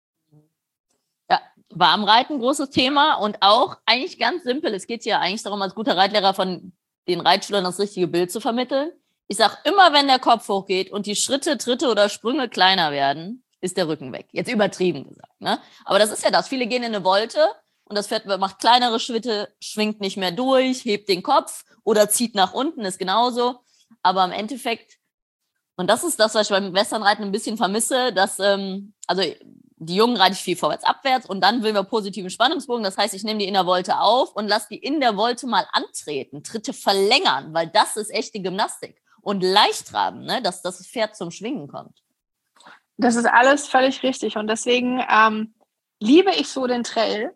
Ja, Warmreiten, großes Thema und auch eigentlich ganz simpel. Es geht ja eigentlich darum, als guter Reitlehrer von den Reitschülern das richtige Bild zu vermitteln. Ich sage immer, wenn der Kopf hochgeht und die Schritte, Tritte oder Sprünge kleiner werden, ist der Rücken weg. Jetzt übertrieben gesagt. Ne? Aber das ist ja das. Viele gehen in eine Volte und das Pferd macht kleinere Schritte, schwingt nicht mehr durch, hebt den Kopf oder zieht nach unten, ist genauso. Aber im Endeffekt, und das ist das, was ich beim Westernreiten ein bisschen vermisse, dass, also die Jungen reite ich viel vorwärts, abwärts und dann will wir positiven Spannungsbogen. Das heißt, ich nehme die in der Volte auf und lasse die in der Volte mal antreten, Tritte verlängern, weil das ist echte Gymnastik. Und leicht traben, ne, dass das Pferd zum Schwingen kommt. Das ist alles völlig richtig. Und deswegen liebe ich so den Trail,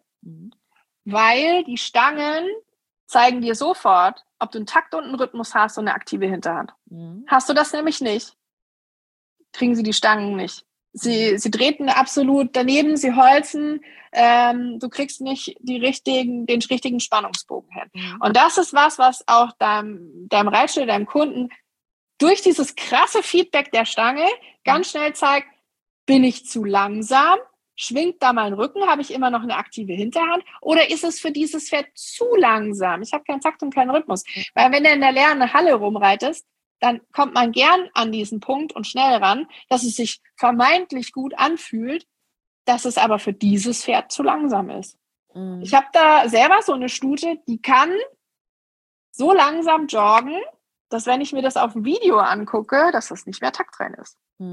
weil die Stangen zeigen dir sofort, ob du einen Takt und einen Rhythmus hast und eine aktive Hinterhand. Hast du das nämlich nicht, kriegen sie die Stangen nicht. Sie treten absolut daneben, sie holzen, du kriegst nicht den richtigen Spannungsbogen hin. Und das ist was auch deinem Reitschüler, deinem Kunden durch dieses krasse Feedback der Stange ganz schnell zeigt, bin ich zu langsam? Schwingt da mein Rücken? Habe ich immer noch eine aktive Hinterhand? Oder ist es für dieses Pferd zu langsam? Ich habe keinen Takt und keinen Rhythmus. Weil wenn du in der leeren Halle rumreitest, dann kommt man gern an diesen Punkt und schnell ran, dass es sich vermeintlich gut anfühlt, dass es aber für dieses Pferd zu langsam ist. Ich habe da selber so eine Stute, die kann so langsam joggen, dass wenn ich mir das auf dem Video angucke, dass das nicht mehr taktrein ist.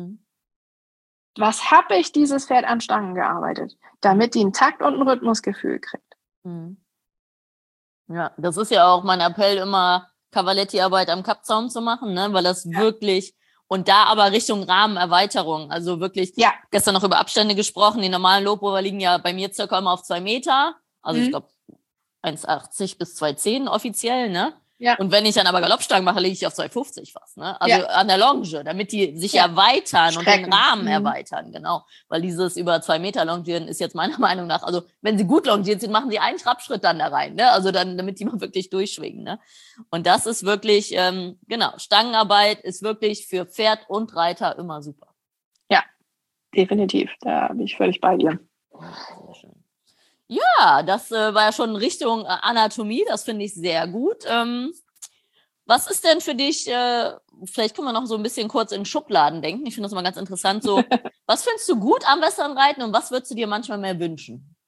Was habe ich dieses Pferd an Stangen gearbeitet, damit die einen Takt und ein Rhythmusgefühl kriegt? Ja, das ist ja auch mein Appell immer, Cavaletti-Arbeit am Kappzaum zu machen, ne? Weil das wirklich, und da aber Richtung Rahmenerweiterung, also wirklich, gestern noch über Abstände gesprochen, die normalen Lobrover liegen ja bei mir circa immer auf 2 Meter, also ich glaube 1,80 bis 2,10 offiziell, ne? Ja. Und wenn ich dann aber Galoppstangen mache, lege ich auf 250 fast, ne? Also an der Longe, damit die sich erweitern Strecken. und den Rahmen erweitern, genau. Weil dieses über 2 Meter Longieren ist jetzt meiner Meinung nach, also wenn sie gut longiert sind, machen sie einen Trabschritt dann da rein, ne? Also dann, damit die mal wirklich durchschwingen, ne? Und das ist wirklich, Stangenarbeit ist wirklich für Pferd und Reiter immer super. Ja, definitiv. Da bin ich völlig bei dir. Sehr schön. Ja, das war ja schon in Richtung Anatomie, das finde ich sehr gut. Was ist denn für dich, vielleicht können wir noch so ein bisschen kurz in Schubladen denken, ich finde das immer ganz interessant, so, was findest du gut am Westernreiten und was würdest du dir manchmal mehr wünschen?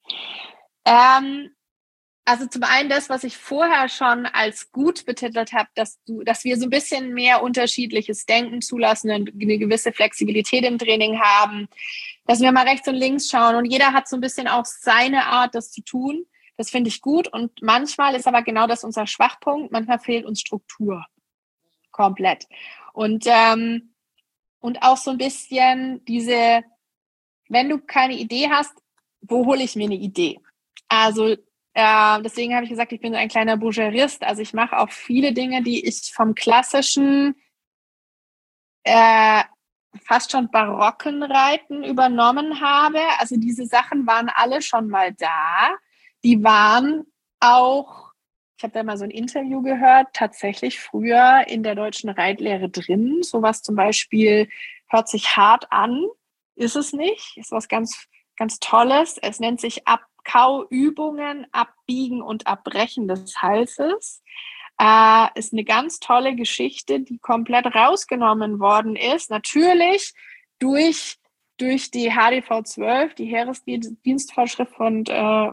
Also zum einen das, was ich vorher schon als gut betitelt habe, dass wir so ein bisschen mehr unterschiedliches Denken zulassen und eine gewisse Flexibilität im Training haben, dass wir mal rechts und links schauen und jeder hat so ein bisschen auch seine Art, das zu tun. Das finde ich gut und manchmal ist aber genau das unser Schwachpunkt. Manchmal fehlt uns Struktur komplett und auch so ein bisschen diese, wenn du keine Idee hast, wo hole ich mir eine Idee? Also deswegen habe ich gesagt, ich bin so ein kleiner Bougerist. Also ich mache auch viele Dinge, die ich vom klassischen fast schon barocken Reiten übernommen habe. Also diese Sachen waren alle schon mal da. Die waren auch, ich habe da mal so ein Interview gehört, tatsächlich früher in der deutschen Reitlehre drin. Sowas zum Beispiel hört sich hart an, ist es nicht. Ist was ganz, ganz Tolles. Es nennt sich Abkauübungen, Abbiegen und Abbrechen des Halses. Ist eine ganz tolle Geschichte, die komplett rausgenommen worden ist. Natürlich durch die HDV 12, die Heeresdienstvorschrift von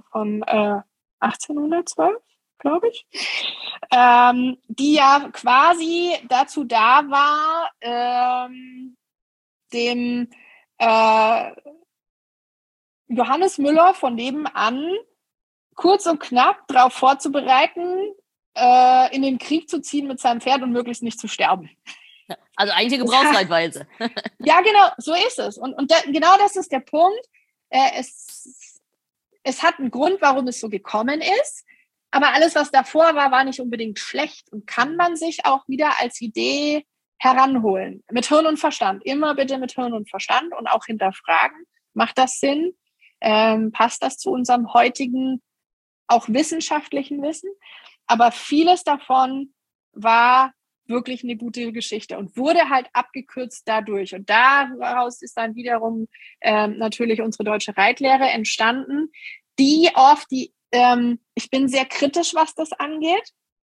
1812, glaube ich, die ja quasi dazu da war, dem Johannes Müller von nebenan kurz und knapp darauf vorzubereiten, in den Krieg zu ziehen mit seinem Pferd und möglichst nicht zu sterben. Also eigentlich Gebrauchsreitweise. Ja, genau, so ist es. Und genau das ist der Punkt. Es hat einen Grund, warum es so gekommen ist. Aber alles, was davor war, war nicht unbedingt schlecht und kann man sich auch wieder als Idee heranholen. Mit Hirn und Verstand. Immer bitte mit Hirn und Verstand und auch hinterfragen. Macht das Sinn? Passt das zu unserem heutigen, auch wissenschaftlichen Wissen? Aber vieles davon war wirklich eine gute Geschichte und wurde halt abgekürzt dadurch. Und daraus ist dann wiederum natürlich unsere deutsche Reitlehre entstanden, ich bin sehr kritisch, was das angeht,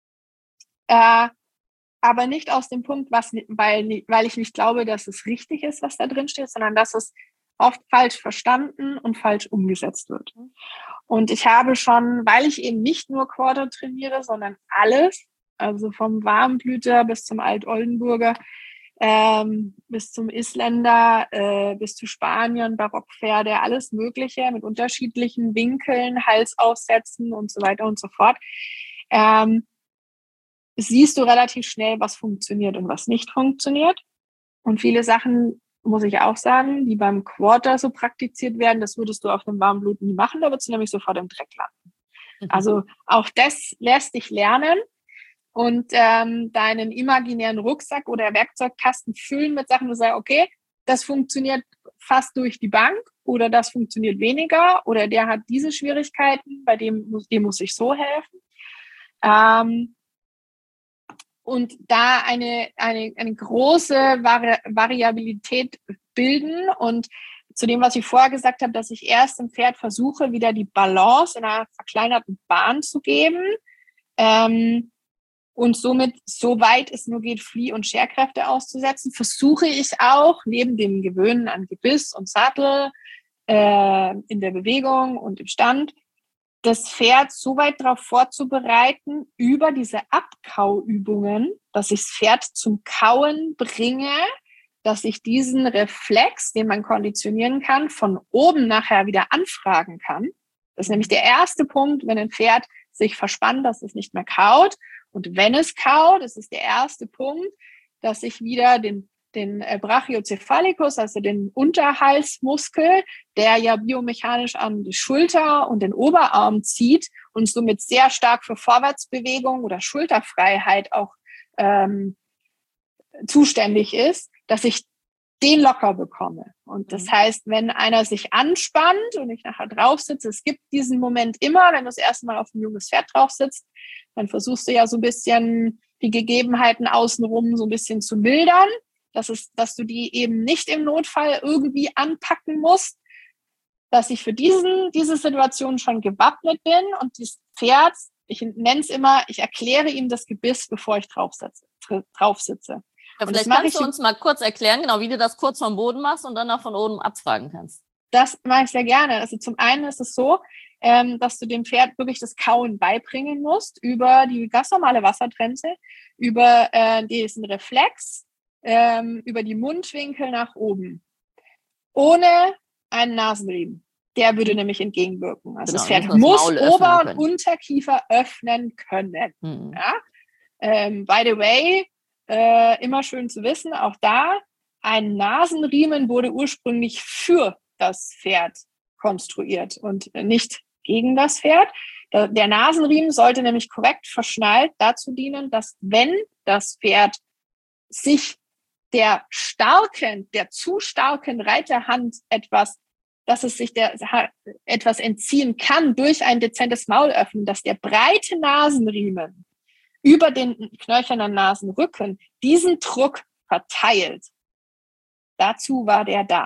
aber nicht aus dem Punkt, weil ich nicht glaube, dass es richtig ist, was da drin steht, sondern dass es oft falsch verstanden und falsch umgesetzt wird. Und ich habe schon, weil ich eben nicht nur Quarter trainiere, sondern alles, also vom Warmblüter bis zum Alt-Oldenburger, bis zum Isländer, bis zu Spaniern, Barockpferde, alles Mögliche mit unterschiedlichen Winkeln, Halsaufsätzen und so weiter und so fort. Siehst du relativ schnell, was funktioniert und was nicht funktioniert. Und viele Sachen, muss ich auch sagen, die beim Quarter so praktiziert werden, das würdest du auf einem Warmblut nie machen, da würdest du nämlich sofort im Dreck landen. Also auch das lässt dich lernen und deinen imaginären Rucksack oder Werkzeugkasten füllen mit Sachen, wo du sagst, okay, das funktioniert fast durch die Bank oder das funktioniert weniger oder der hat diese Schwierigkeiten, bei dem muss ich so helfen. Und da eine große Variabilität bilden und zu dem, was ich vorher gesagt habe, dass ich erst dem Pferd versuche, wieder die Balance in einer verkleinerten Bahn zu geben und somit, soweit es nur geht, Flieh- und Scherkräfte auszusetzen, versuche ich auch, neben dem Gewöhnen an Gebiss und Sattel in der Bewegung und im Stand, das Pferd so weit darauf vorzubereiten, über diese Abkauübungen, dass ich das Pferd zum Kauen bringe, dass ich diesen Reflex, den man konditionieren kann, von oben nachher wieder anfragen kann. Das ist nämlich der erste Punkt, wenn ein Pferd sich verspannt, dass es nicht mehr kaut. Und wenn es kaut, das ist der erste Punkt, dass ich wieder den den Brachiocephalicus, also den Unterhalsmuskel, der ja biomechanisch an die Schulter und den Oberarm zieht und somit sehr stark für Vorwärtsbewegung oder Schulterfreiheit auch zuständig ist, dass ich den locker bekomme. Und das heißt, wenn einer sich anspannt und ich nachher drauf sitze, es gibt diesen Moment immer, wenn du das erste Mal auf ein junges Pferd drauf sitzt, dann versuchst du ja so ein bisschen die Gegebenheiten außenrum so ein bisschen zu mildern, dass du die eben nicht im Notfall irgendwie anpacken musst, dass ich für diese Situation schon gewappnet bin und das Pferd, ich nenne es immer, ich erkläre ihm das Gebiss, bevor ich drauf sitze. Ja, vielleicht kannst du uns mal kurz erklären, genau, wie du das kurz vom Boden machst und dann auch von oben abfragen kannst. Das mache ich sehr gerne. Also zum einen ist es so, dass du dem Pferd wirklich das Kauen beibringen musst über die ganz normale Wassertrense, über diesen Reflex, über die Mundwinkel nach oben. Ohne einen Nasenriemen. Der würde nämlich entgegenwirken. Also das Pferd muss Ober- und Unterkiefer öffnen können. Ja? By the way, immer schön zu wissen, auch da, ein Nasenriemen wurde ursprünglich für das Pferd konstruiert und nicht gegen das Pferd. Der Nasenriemen sollte nämlich korrekt verschnallt dazu dienen, dass wenn das Pferd sich der zu starken Reiterhand dass es sich etwas entziehen kann durch ein dezentes Maulöffnen, dass der breite Nasenriemen über den knöchernen Nasenrücken diesen Druck verteilt. Dazu war der da.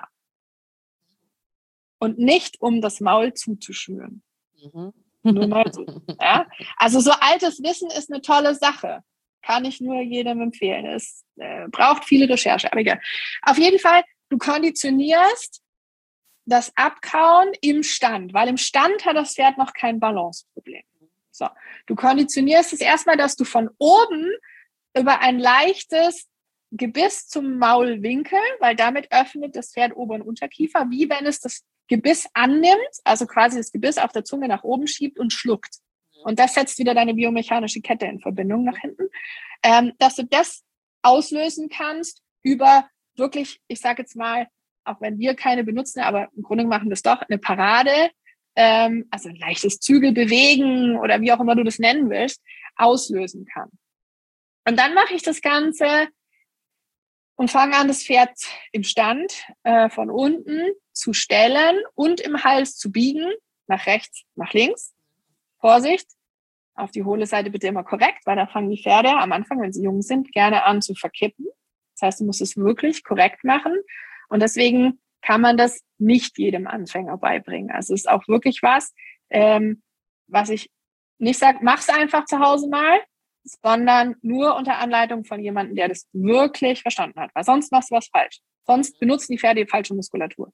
Und nicht, um das Maul zuzuschnüren. Nur mal so. Ja? Also so altes Wissen ist eine tolle Sache. Kann ich nur jedem empfehlen. Es braucht viele Recherche. Aber egal. Auf jeden Fall, du konditionierst das Abkauen im Stand, weil im Stand hat das Pferd noch kein Balanceproblem. So, du konditionierst es erstmal, dass du von oben über ein leichtes Gebiss zum Maulwinkel, weil damit öffnet das Pferd Ober- und Unterkiefer, wie wenn es das Gebiss annimmt, also quasi das Gebiss auf der Zunge nach oben schiebt und schluckt. Und das setzt wieder deine biomechanische Kette in Verbindung nach hinten, dass du das auslösen kannst über wirklich, ich sage jetzt mal, auch wenn wir keine benutzen, aber im Grunde machen wir es doch, eine Parade, also ein leichtes Zügel bewegen oder wie auch immer du das nennen willst, auslösen kann. Und dann mache ich das Ganze und fange an, das Pferd im Stand von unten zu stellen und im Hals zu biegen, nach rechts, nach links. Vorsicht, auf die hohle Seite bitte immer korrekt, weil da fangen die Pferde am Anfang, wenn sie jung sind, gerne an zu verkippen. Das heißt, du musst es wirklich korrekt machen. Und deswegen kann man das nicht jedem Anfänger beibringen. Also es ist auch wirklich was ich nicht sage, mach's einfach zu Hause mal, sondern nur unter Anleitung von jemandem, der das wirklich verstanden hat. Weil sonst machst du was falsch. Sonst benutzen die Pferde die falsche Muskulatur.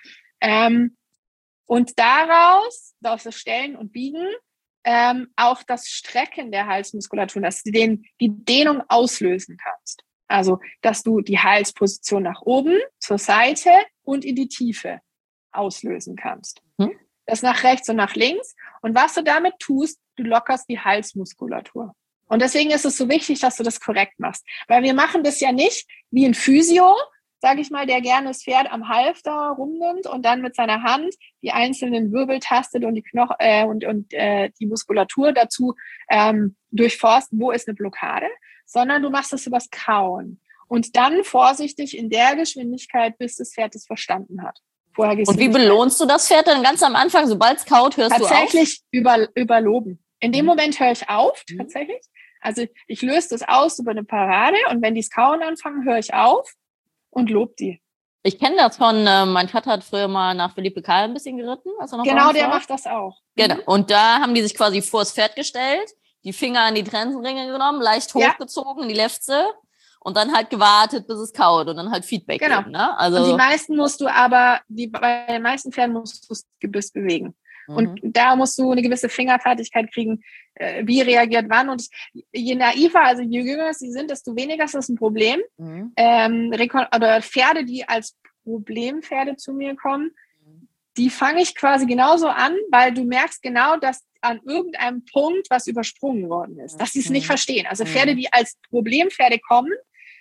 Und daraus, aus das Stellen und Biegen, auch das Strecken der Halsmuskulatur, dass du die Dehnung auslösen kannst. Also, dass du die Halsposition nach oben, zur Seite und in die Tiefe auslösen kannst. Das nach rechts und nach links. Und was du damit tust, du lockerst die Halsmuskulatur. Und deswegen ist es so wichtig, dass du das korrekt machst. Weil wir machen das ja nicht wie ein Physio, sage ich mal, der gerne das Pferd am Halfter rumnimmt und dann mit seiner Hand die einzelnen Wirbel tastet und die die Muskulatur dazu durchforstet, wo ist eine Blockade, sondern du machst das übers Kauen. Und dann vorsichtig in der Geschwindigkeit, bis das Pferd es verstanden hat. Und wie belohnst du das Pferd dann ganz am Anfang? Sobald es kaut, hörst du auf? Tatsächlich überloben. In dem Moment höre ich auf, tatsächlich. Also ich löse das aus über eine Parade und wenn die das Kauen anfangen, höre ich auf und lobe die. Ich kenne das von, mein Vater hat früher mal nach Philippe Kahl ein bisschen geritten. Als er noch genau, der macht das auch. Genau. Und da haben die sich quasi vors Pferd gestellt, die Finger an die Trensenringe genommen, leicht hochgezogen, die Lefze und dann halt gewartet, bis es kaut und dann halt Feedback geben. Ne? Also und bei den meisten Pferden musst du das Gebiss bewegen. Und da musst du eine gewisse Fingerfertigkeit kriegen, wie reagiert wann. Und je naiver, also je jünger sie sind, desto weniger ist das ein Problem. Oder Pferde, die als Problempferde zu mir kommen, die fange ich quasi genauso an, weil du merkst genau, dass an irgendeinem Punkt was übersprungen worden ist, dass sie es nicht verstehen. Also Pferde, die als Problempferde kommen,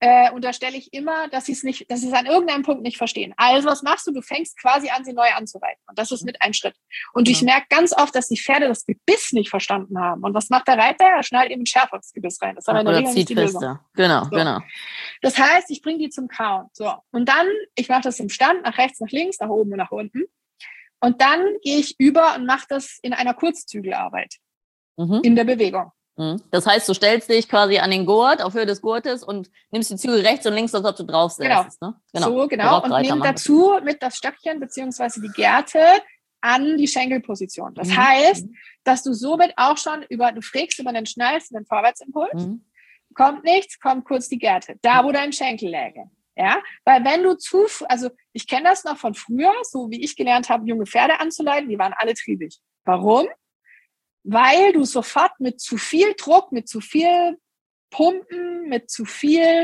unterstelle ich immer, dass sie es an irgendeinem Punkt nicht verstehen. Also was machst du? Du fängst quasi an, sie neu anzureiten. Und das ist mit ein Schritt. Und ich merke ganz oft, dass die Pferde das Gebiss nicht verstanden haben. Und was macht der Reiter? Er schnallt eben schärfer ins Gebiss rein. Das ist aber in der Regel nicht die Lösung. Genau, so. Genau. Das heißt, ich bringe die zum Kauen. So. Und dann, ich mache das im Stand, nach rechts, nach links, nach oben und nach unten. Und dann gehe ich über und mache das in einer Kurzzügelarbeit. In der Bewegung. Das heißt, du stellst dich quasi an den Gurt, auf Höhe des Gurtes und nimmst die Zügel rechts und links, als ob du drauf säßt. Genau. Ne? Genau. So, genau. Und nimm dazu mit das Stöckchen beziehungsweise die Gerte an die Schenkelposition. Das heißt, dass du somit auch schon du frägst über den schnellsten Vorwärtsimpuls. Kommt nichts, kommt kurz die Gerte. Da, wo dein Schenkel läge. Ja, weil wenn du ich kenne das noch von früher, so wie ich gelernt habe, junge Pferde anzuleiten, die waren alle triebig. Warum? Weil du sofort mit zu viel Druck, mit zu viel Pumpen, mit zu viel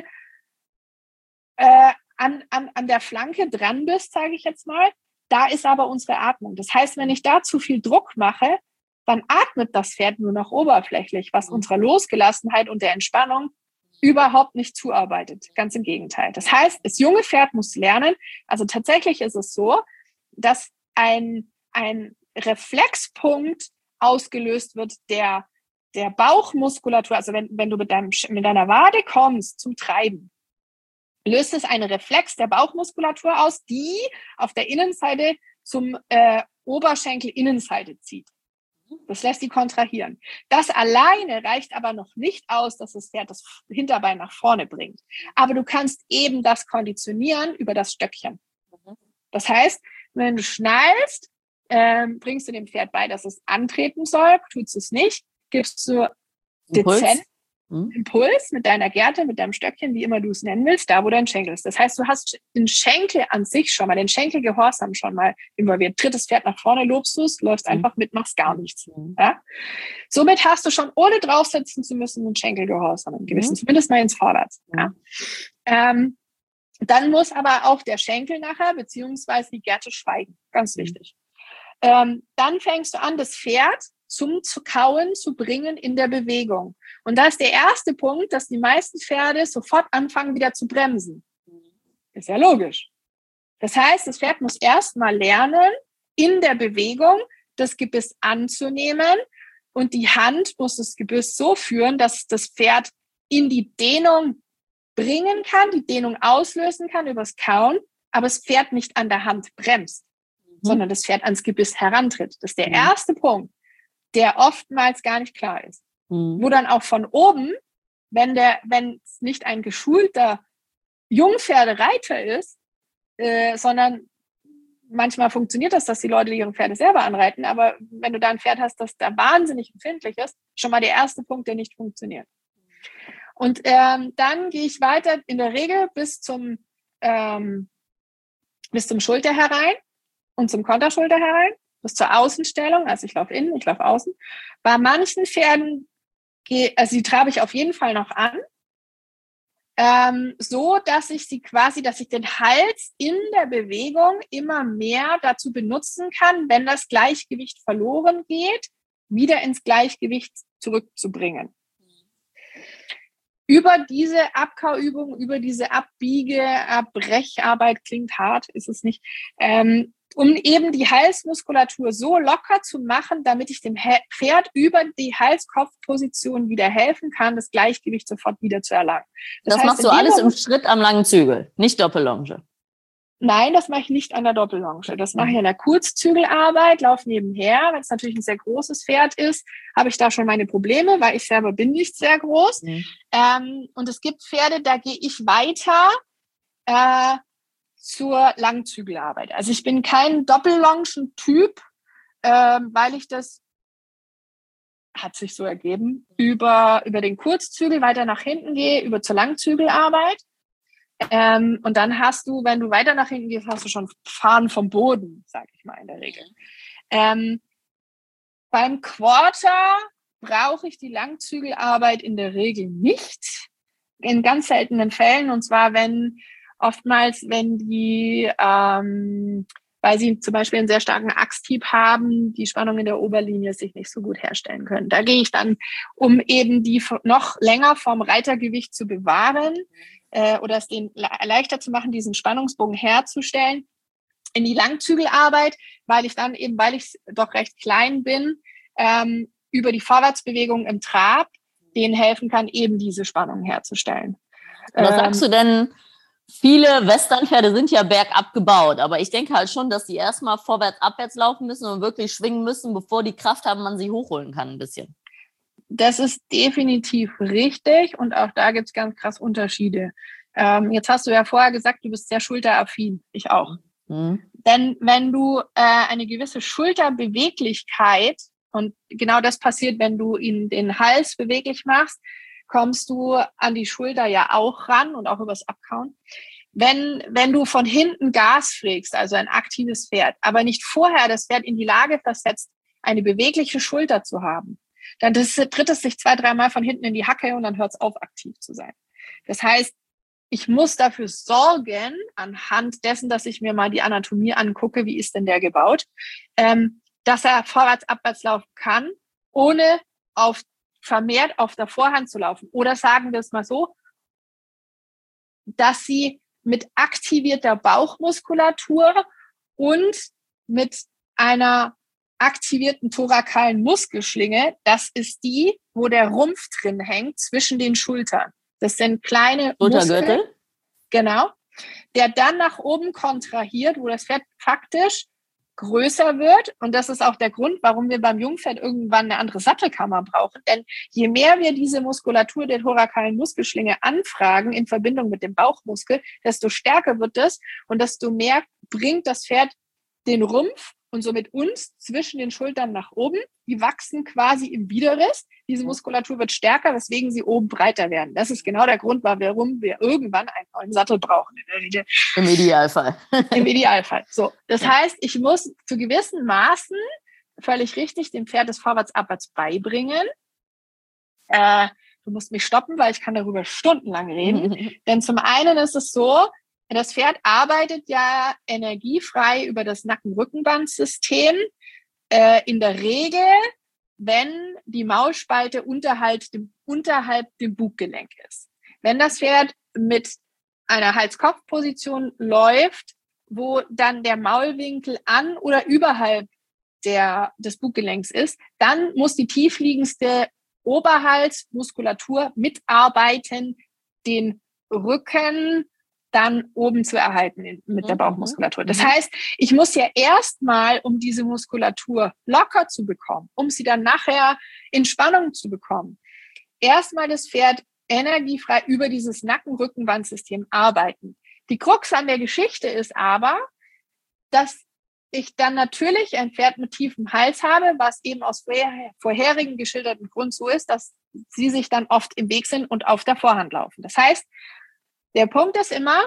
an der Flanke dran bist, sage ich jetzt mal. Da ist aber unsere Atmung. Das heißt, wenn ich da zu viel Druck mache, dann atmet das Pferd nur noch oberflächlich, was unserer Losgelassenheit und der Entspannung überhaupt nicht zuarbeitet. Ganz im Gegenteil. Das heißt, das junge Pferd muss lernen, also tatsächlich ist es so, dass ein Reflexpunkt ausgelöst wird, der Bauchmuskulatur, also wenn du mit deiner Wade kommst zum Treiben, löst es einen Reflex der Bauchmuskulatur aus, die auf der Innenseite zum Oberschenkel-Innenseite zieht. Das lässt die kontrahieren. Das alleine reicht aber noch nicht aus, dass das Pferd das Hinterbein nach vorne bringt. Aber du kannst eben das konditionieren über das Stöckchen. Das heißt, wenn du schnallst, bringst du dem Pferd bei, dass es antreten soll, tut es nicht, gibst du dezent Impuls mit deiner Gerte, mit deinem Stöckchen, wie immer du es nennen willst, da wo dein Schenkel ist. Das heißt, du hast den Schenkel an sich schon mal, den Schenkelgehorsam schon mal involviert. Tritt das Pferd nach vorne, lobst du es, läufst einfach mit, machst gar nichts. Ja? Somit hast du schon, ohne draufsetzen zu müssen, einen Schenkelgehorsam im Gewissen, zumindest mal ins Vorwärts. Ja? Dann muss aber auch der Schenkel nachher, beziehungsweise die Gerte schweigen. Ganz wichtig. Dann fängst du an, das Pferd zum Kauen zu bringen in der Bewegung. Und da ist der erste Punkt, dass die meisten Pferde sofort anfangen, wieder zu bremsen. Ist ja logisch. Das heißt, das Pferd muss erst mal lernen, in der Bewegung das Gebiss anzunehmen und die Hand muss das Gebiss so führen, dass das Pferd in die Dehnung bringen kann, die Dehnung auslösen kann übers Kauen, aber das Pferd nicht an der Hand bremst, sondern das Pferd ans Gebiss herantritt. Das ist der erste Punkt, der oftmals gar nicht klar ist. Wo dann auch von oben, wenn es nicht ein geschulter Jungpferdereiter ist, sondern manchmal funktioniert das, dass die Leute ihre Pferde selber anreiten, aber wenn du da ein Pferd hast, das da wahnsinnig empfindlich ist, schon mal der erste Punkt, der nicht funktioniert. Und dann gehe ich weiter in der Regel bis zum Schulter herein und zum Konterschulter herein, bis zur Außenstellung, also ich laufe innen, ich laufe außen. Bei manchen Pferden, die trabe ich auf jeden Fall noch an, so dass ich dass ich den Hals in der Bewegung immer mehr dazu benutzen kann, wenn das Gleichgewicht verloren geht, wieder ins Gleichgewicht zurückzubringen. Über diese Abkauübung, über diese Abbrecharbeit, klingt hart, ist es nicht, um eben die Halsmuskulatur so locker zu machen, damit ich dem Pferd über die Hals-Kopf-Position wieder helfen kann, das Gleichgewicht sofort wieder zu erlangen. Das heißt, machst du alles im Schritt am langen Zügel, nicht Doppellonge? Nein, das mache ich nicht an der Doppellonge. Das mache ich an der Kurzzügelarbeit, laufe nebenher. Wenn es natürlich ein sehr großes Pferd ist, habe ich da schon meine Probleme, weil ich selber bin nicht sehr groß. Und es gibt Pferde, da gehe ich weiter zur Langzügelarbeit. Also ich bin kein Doppellongen-Typ, weil ich das, hat sich so ergeben, über den Kurzzügel weiter nach hinten gehe, über zur Langzügelarbeit. Und dann hast du, wenn du weiter nach hinten gehst, hast du schon Fahren vom Boden, sage ich mal in der Regel. Beim Quarter brauche ich die Langzügelarbeit in der Regel nicht. In ganz seltenen Fällen. Und zwar, wenn die, weil sie zum Beispiel einen sehr starken Achshieb haben, die Spannung in der Oberlinie sich nicht so gut herstellen können. Da gehe ich dann, um eben die noch länger vom Reitergewicht zu bewahren, oder es denen leichter zu machen, diesen Spannungsbogen herzustellen, in die Langzügelarbeit, weil ich doch recht klein bin, über die Vorwärtsbewegung im Trab denen helfen kann, eben diese Spannung herzustellen. Was sagst du denn? Viele Westernpferde sind ja bergab gebaut, aber ich denke halt schon, dass die erstmal vorwärts, abwärts laufen müssen und wirklich schwingen müssen, bevor die Kraft haben, man sie hochholen kann ein bisschen. Das ist definitiv richtig und auch da gibt es ganz krass Unterschiede. Jetzt hast du ja vorher gesagt, du bist sehr schulteraffin, ich auch. Denn wenn du eine gewisse Schulterbeweglichkeit, und genau das passiert, wenn du den Hals beweglich machst, kommst du an die Schulter ja auch ran und auch übers Abkauen. Wenn du von hinten Gas frägst, also ein aktives Pferd, aber nicht vorher das Pferd in die Lage versetzt, eine bewegliche Schulter zu haben, dann tritt es sich 2-3 Mal von hinten in die Hacke und dann hört es auf, aktiv zu sein. Das heißt, ich muss dafür sorgen, anhand dessen, dass ich mir mal die Anatomie angucke, wie ist denn der gebaut, dass er vorwärts, abwärts laufen kann, ohne vermehrt auf der Vorhand zu laufen. Oder sagen wir es mal so, dass sie mit aktivierter Bauchmuskulatur und mit einer aktivierten thorakalen Muskelschlinge, das ist die, wo der Rumpf drin hängt zwischen den Schultern. Das sind kleine Muskeln, genau, der dann nach oben kontrahiert, wo das Pferd faktisch größer wird. Und das ist auch der Grund, warum wir beim Jungpferd irgendwann eine andere Sattelkammer brauchen. Denn je mehr wir diese Muskulatur der thorakalen Muskelschlinge anfragen in Verbindung mit dem Bauchmuskel, desto stärker wird es und desto mehr bringt das Pferd den Rumpf und somit uns zwischen den Schultern nach oben. Die wachsen quasi im Widerriss. Diese Muskulatur wird stärker, weswegen sie oben breiter werden. Das ist genau der Grund, warum wir irgendwann einen neuen Sattel brauchen. Im Idealfall. Im Idealfall. So, das heißt, ich muss zu gewissen Maßen völlig richtig dem Pferd das Vorwärts-Abwärts beibringen. Du musst mich stoppen, weil ich kann darüber stundenlang reden. Denn zum einen ist es so, das Pferd arbeitet ja energiefrei über das Nacken-Rückenbandsystem. In der Regel, wenn die Maulspalte unterhalb dem Buggelenk ist. Wenn das Pferd mit einer Hals-Kopf-Position läuft, wo dann der Maulwinkel an oder überhalb des Buggelenks ist, dann muss die tiefliegendste Oberhalsmuskulatur mitarbeiten, den Rücken dann oben zu erhalten mit der Bauchmuskulatur. Das heißt, ich muss ja erstmal, um diese Muskulatur locker zu bekommen, um sie dann nachher in Spannung zu bekommen, erstmal das Pferd energiefrei über dieses Nacken-Rückenbandsystem arbeiten. Die Krux an der Geschichte ist aber, dass ich dann natürlich ein Pferd mit tiefem Hals habe, was eben aus vorherigen geschilderten Grund so ist, dass sie sich dann oft im Weg sind und auf der Vorhand laufen. Das heißt, der Punkt ist immer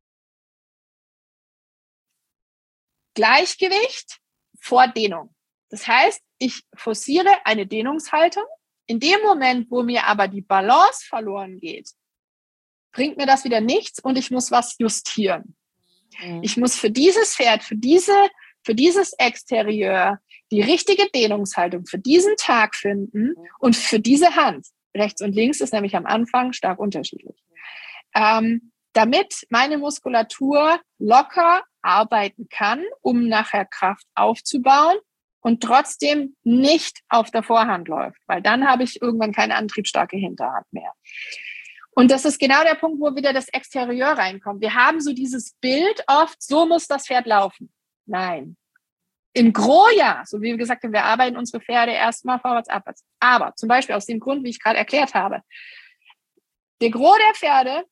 Gleichgewicht vor Dehnung. Das heißt, ich forciere eine Dehnungshaltung. In dem Moment, wo mir aber die Balance verloren geht, bringt mir das wieder nichts und ich muss was justieren. Ich muss für dieses Pferd, für dieses Exterieur die richtige Dehnungshaltung für diesen Tag finden und für diese Hand. Rechts und links ist nämlich am Anfang stark unterschiedlich. Damit meine Muskulatur locker arbeiten kann, um nachher Kraft aufzubauen und trotzdem nicht auf der Vorhand läuft, weil dann habe ich irgendwann keine antriebsstarke Hinterhand mehr. Und das ist genau der Punkt, wo wieder das Exterieur reinkommt. Wir haben so dieses Bild oft, so muss das Pferd laufen. Nein. Im Gros ja, so wie wir gesagt haben, wir arbeiten unsere Pferde erstmal vorwärts, abwärts. Aber zum Beispiel aus dem Grund, wie ich gerade erklärt habe, der Gros der Pferde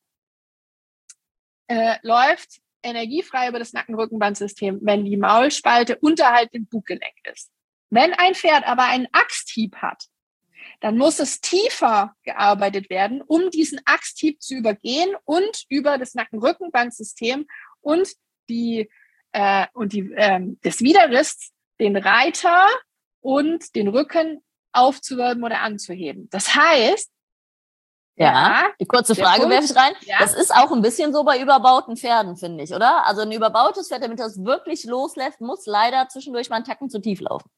läuft energiefrei über das Nacken-Rückenbandsystem, wenn die Maulspalte unterhalb dem Buggelenk ist. Wenn ein Pferd aber einen Axthieb hat, dann muss es tiefer gearbeitet werden, um diesen Axthieb zu übergehen und über das Nacken-Rückenbandsystem und des Widerriss den Reiter und den Rücken aufzuwölben oder anzuheben. Das heißt, ja, die kurze Frage werfe ich rein. Ja? Das ist auch ein bisschen so bei überbauten Pferden, finde ich, oder? Also ein überbautes Pferd, damit das wirklich loslässt, muss leider zwischendurch mal einen Tacken zu tief laufen.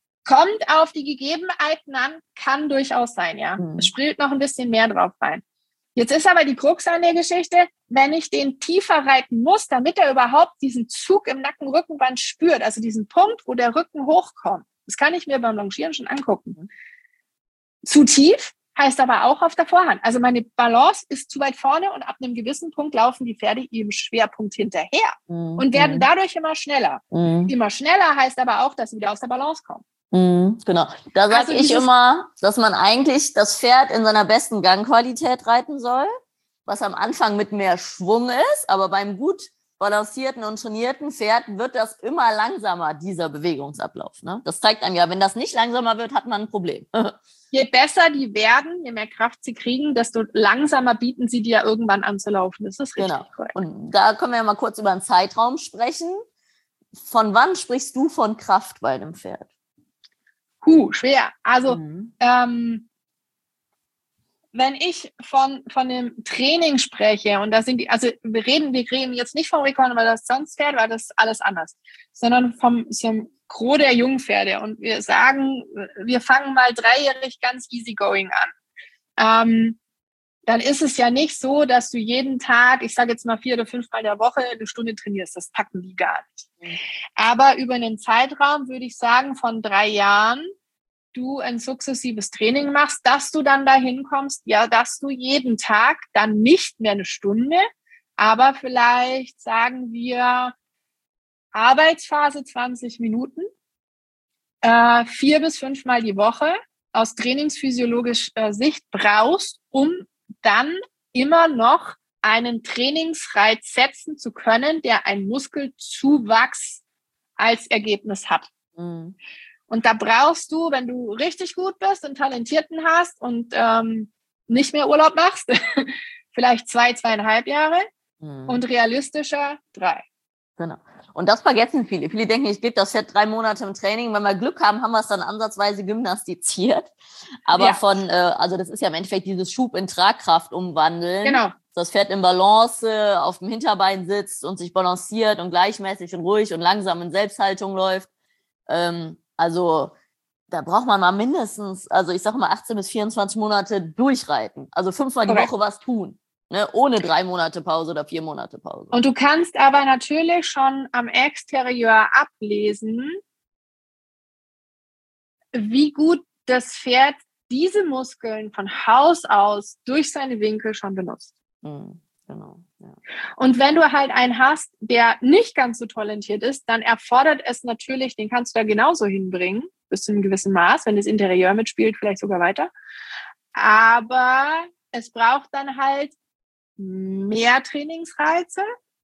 Kommt auf die Gegebenheiten an, kann durchaus sein, ja. Es spielt noch ein bisschen mehr drauf rein. Jetzt ist aber die Krux an der Geschichte, wenn ich den tiefer reiten muss, damit er überhaupt diesen Zug im Nacken-Rückenband spürt, also diesen Punkt, wo der Rücken hochkommt. Das kann ich mir beim Longieren schon angucken. Zu tief heißt aber auch auf der Vorhand. Also meine Balance ist zu weit vorne und ab einem gewissen Punkt laufen die Pferde ihrem Schwerpunkt hinterher und werden dadurch immer schneller. Immer schneller heißt aber auch, dass sie wieder aus der Balance kommen. Genau. Da sage ich immer, dass man eigentlich das Pferd in seiner besten Gangqualität reiten soll, was am Anfang mit mehr Schwung ist, aber beim gut balancierten und trainierten Pferd wird das immer langsamer, dieser Bewegungsablauf. Ne? Das zeigt einem ja, wenn das nicht langsamer wird, hat man ein Problem. Je besser die werden, je mehr Kraft sie kriegen, desto langsamer bieten sie dir irgendwann an zu laufen. Das ist richtig korrekt. Und da können wir ja mal kurz über einen Zeitraum sprechen. Von wann sprichst du von Kraft bei einem Pferd? Schwer. Also, wenn ich von dem Training spreche, und da sind also wir reden jetzt nicht vom Recon, weil das sonst Pferd, weil das alles anders, sondern vom Gros der Jungpferde. Und wir sagen, wir fangen mal 3-jährig ganz easygoing an. Dann ist es ja nicht so, dass du jeden Tag, ich sage jetzt mal 4 oder 5 Mal in der Woche, eine Stunde trainierst. Das packen die gar nicht. Aber über einen Zeitraum würde ich sagen, von 3 Jahren, du ein sukzessives Training machst, dass du dann dahin kommst, ja, dass du jeden Tag dann nicht mehr eine Stunde, aber vielleicht sagen wir Arbeitsphase 20 Minuten, 4 bis 5 Mal die Woche aus trainingsphysiologischer Sicht brauchst, um dann immer noch einen Trainingsreiz setzen zu können, der einen Muskelzuwachs als Ergebnis hat. Und da brauchst du, wenn du richtig gut bist und Talentierten hast und nicht mehr Urlaub machst, vielleicht 2,5 Jahre und realistischer 3. Genau. Und das vergessen viele. Viele denken, ich gebe das Pferd 3 Monate im Training. Wenn wir Glück haben, haben wir es dann ansatzweise gymnastiziert. Aber also das ist ja im Endeffekt dieses Schub in Tragkraft umwandeln. Genau. Das Pferd in Balance auf dem Hinterbein sitzt und sich balanciert und gleichmäßig und ruhig und langsam in Selbsthaltung läuft. Also da braucht man mal mindestens, also ich sage mal 18 bis 24 Monate durchreiten. Also 5-mal die Woche was tun. Ne, ohne 3 Monate Pause oder 4 Monate Pause. Und du kannst aber natürlich schon am Exterieur ablesen, wie gut das Pferd diese Muskeln von Haus aus durch seine Winkel schon benutzt. Genau. Ja. Und wenn du halt einen hast, der nicht ganz so talentiert ist, dann erfordert es natürlich, den kannst du da genauso hinbringen, bis zu einem gewissen Maß, wenn das Interieur mitspielt, vielleicht sogar weiter. Aber es braucht dann halt mehr Trainingsreize.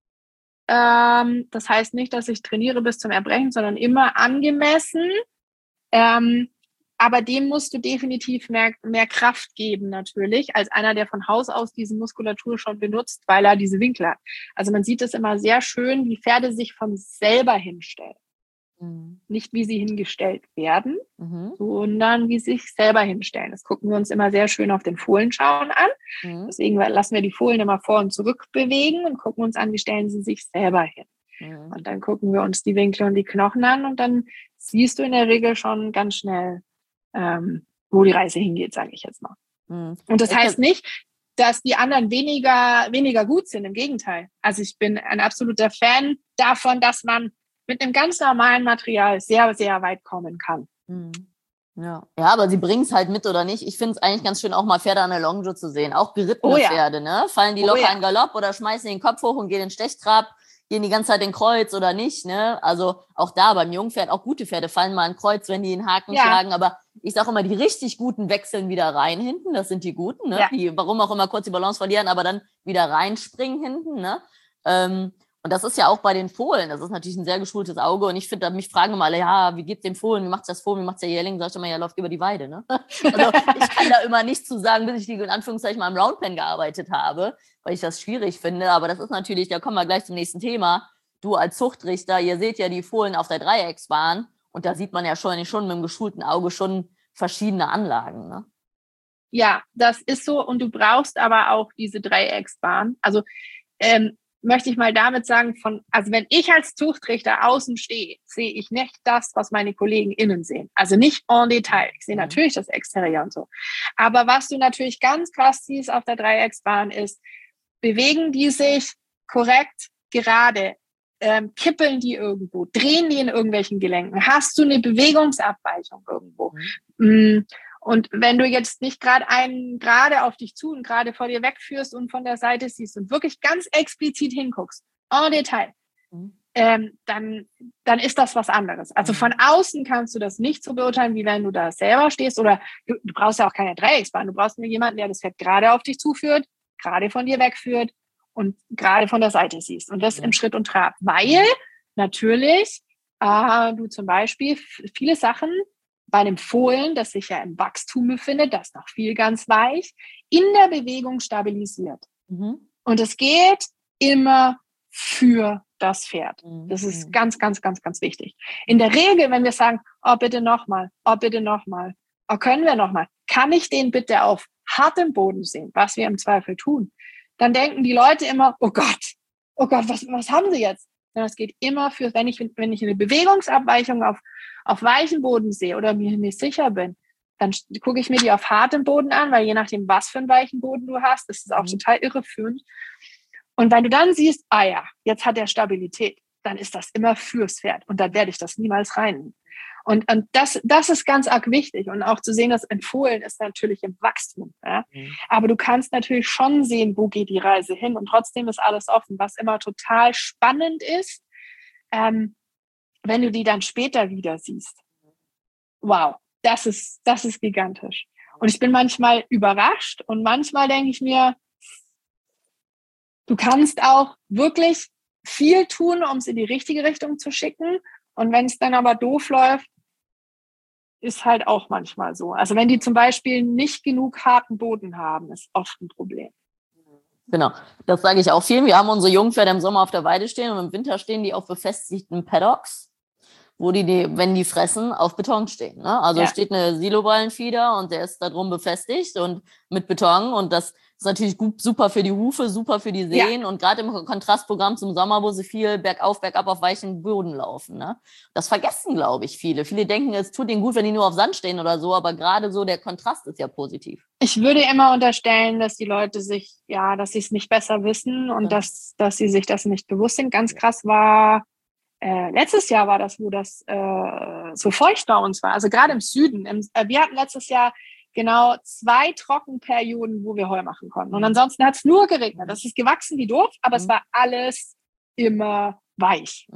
Das heißt nicht, dass ich trainiere bis zum Erbrechen, sondern immer angemessen. Aber dem musst du definitiv mehr Kraft geben natürlich, als einer, der von Haus aus diese Muskulatur schon benutzt, weil er diese Winkel hat. Also man sieht es immer sehr schön, wie Pferde sich von selber hinstellen. Nicht, wie sie hingestellt werden, sondern wie sie sich selber hinstellen. Das gucken wir uns immer sehr schön auf den Fohlenschauen an. Deswegen lassen wir die Fohlen immer vor und zurück bewegen und gucken uns an, wie stellen sie sich selber hin. Und dann gucken wir uns die Winkel und die Knochen an und dann siehst du in der Regel schon ganz schnell, wo die Reise hingeht, sage ich jetzt mal. Und das heißt nicht, dass die anderen weniger gut sind. Im Gegenteil. Also ich bin ein absoluter Fan davon, dass man mit einem ganz normalen Material sehr, sehr weit kommen kann. Ja, aber sie bringen es halt mit oder nicht. Ich finde es eigentlich ganz schön, auch mal Pferde an der Longe zu sehen. Auch gerittene Pferde, ne? Fallen die locker in Galopp oder schmeißen den Kopf hoch und gehen in Stechtrab, gehen die ganze Zeit in Kreuz oder nicht, ne? Also auch da beim Jungpferd, auch gute Pferde fallen mal in Kreuz, wenn die den Haken schlagen. Aber ich sage immer, die richtig Guten wechseln wieder rein hinten. Das sind die Guten, ne? Die, warum auch immer, kurz die Balance verlieren, aber dann wieder reinspringen hinten, ne? Und das ist ja auch bei den Fohlen, das ist natürlich ein sehr geschultes Auge und ich finde, mich fragen immer alle, ja, wie geht's dem Fohlen, wie macht's das Fohlen, wie macht's der Jährling, sag ich immer, ja, läuft über die Weide, ne? Also ich kann da immer nichts zu sagen, bis ich die in Anführungszeichen mal im Roundpen gearbeitet habe, weil ich das schwierig finde, aber das ist natürlich, da kommen wir gleich zum nächsten Thema, du als Zuchtrichter, ihr seht ja die Fohlen auf der Dreiecksbahn und da sieht man ja schon mit dem geschulten Auge schon verschiedene Anlagen, ne? Ja, das ist so und du brauchst aber auch diese Dreiecksbahn, also möchte ich mal damit sagen, also wenn ich als Tuchtrichter außen stehe, sehe ich nicht das, was meine Kollegen innen sehen. Also nicht en Detail. Ich sehe natürlich das Exterieur und so. Aber was du natürlich ganz krass siehst auf der Dreiecksbahn ist, bewegen die sich korrekt gerade? Kippeln die irgendwo? Drehen die in irgendwelchen Gelenken? Hast du eine Bewegungsabweichung irgendwo? Und wenn du jetzt nicht gerade einen gerade auf dich zu und gerade vor dir wegführst und von der Seite siehst und wirklich ganz explizit hinguckst, en Detail, dann ist das was anderes. Also von außen kannst du das nicht so beurteilen, wie wenn du da selber stehst. Oder du brauchst ja auch keine Dreiecksbahn. Du brauchst nur jemanden, der das Pferd gerade auf dich zuführt, gerade von dir wegführt und gerade von der Seite siehst. Und das im Schritt und Trab. Weil natürlich du zum Beispiel viele Sachen bei einem Fohlen, das sich ja im Wachstum befindet, das noch viel ganz weich, in der Bewegung stabilisiert. Und es geht immer für das Pferd. Das ist ganz, ganz, ganz, ganz wichtig. In der Regel, wenn wir sagen, oh, bitte nochmal, oh, bitte nochmal, oh, können wir nochmal, kann ich den bitte auf hartem Boden sehen, was wir im Zweifel tun, dann denken die Leute immer, oh Gott, was haben sie jetzt? Es geht immer für, wenn ich eine Bewegungsabweichung auf weichen Boden sehe oder mir nicht sicher bin, dann gucke ich mir die auf hartem Boden an, weil je nachdem, was für einen weichen Boden du hast, ist es auch total irreführend. Und wenn du dann siehst, jetzt hat er Stabilität, dann ist das immer fürs Pferd und dann werde ich das niemals rein. Und das ist ganz arg wichtig und auch zu sehen, dass empfohlen ist natürlich im Wachstum. Ja? Aber du kannst natürlich schon sehen, wo geht die Reise hin und trotzdem ist alles offen, was immer total spannend ist, wenn du die dann später wieder siehst. Wow, das ist gigantisch. Und ich bin manchmal überrascht und manchmal denke ich mir, du kannst auch wirklich viel tun, um es in die richtige Richtung zu schicken. Und wenn es dann aber doof läuft, ist halt auch manchmal so. Also wenn die zum Beispiel nicht genug harten Boden haben, ist oft ein Problem. Genau, das sage ich auch vielen. Wir haben unsere Jungpferde im Sommer auf der Weide stehen und im Winter stehen die auf befestigten Paddocks, wo die, wenn die fressen, auf Beton stehen. Ne? Also steht eine Siloballenfieder und der ist da drum befestigt und mit Beton und das ist natürlich super für die Hufe, super für die Sehnen und gerade im Kontrastprogramm zum Sommer, wo sie viel bergauf, bergab auf weichen Boden laufen. Ne? Das vergessen, glaube ich, viele. Viele denken, es tut ihnen gut, wenn die nur auf Sand stehen oder so, aber gerade so der Kontrast ist ja positiv. Ich würde immer unterstellen, dass die Leute dass sie es nicht besser wissen und dass sie sich das nicht bewusst sind. Ganz krass war, letztes Jahr war das, wo das so feucht bei uns war. Also gerade im Süden. Wir hatten letztes Jahr genau 2 Trockenperioden, wo wir Heu machen konnten. Und ansonsten hat es nur geregnet. Das ist gewachsen wie doof, aber es war alles immer weich.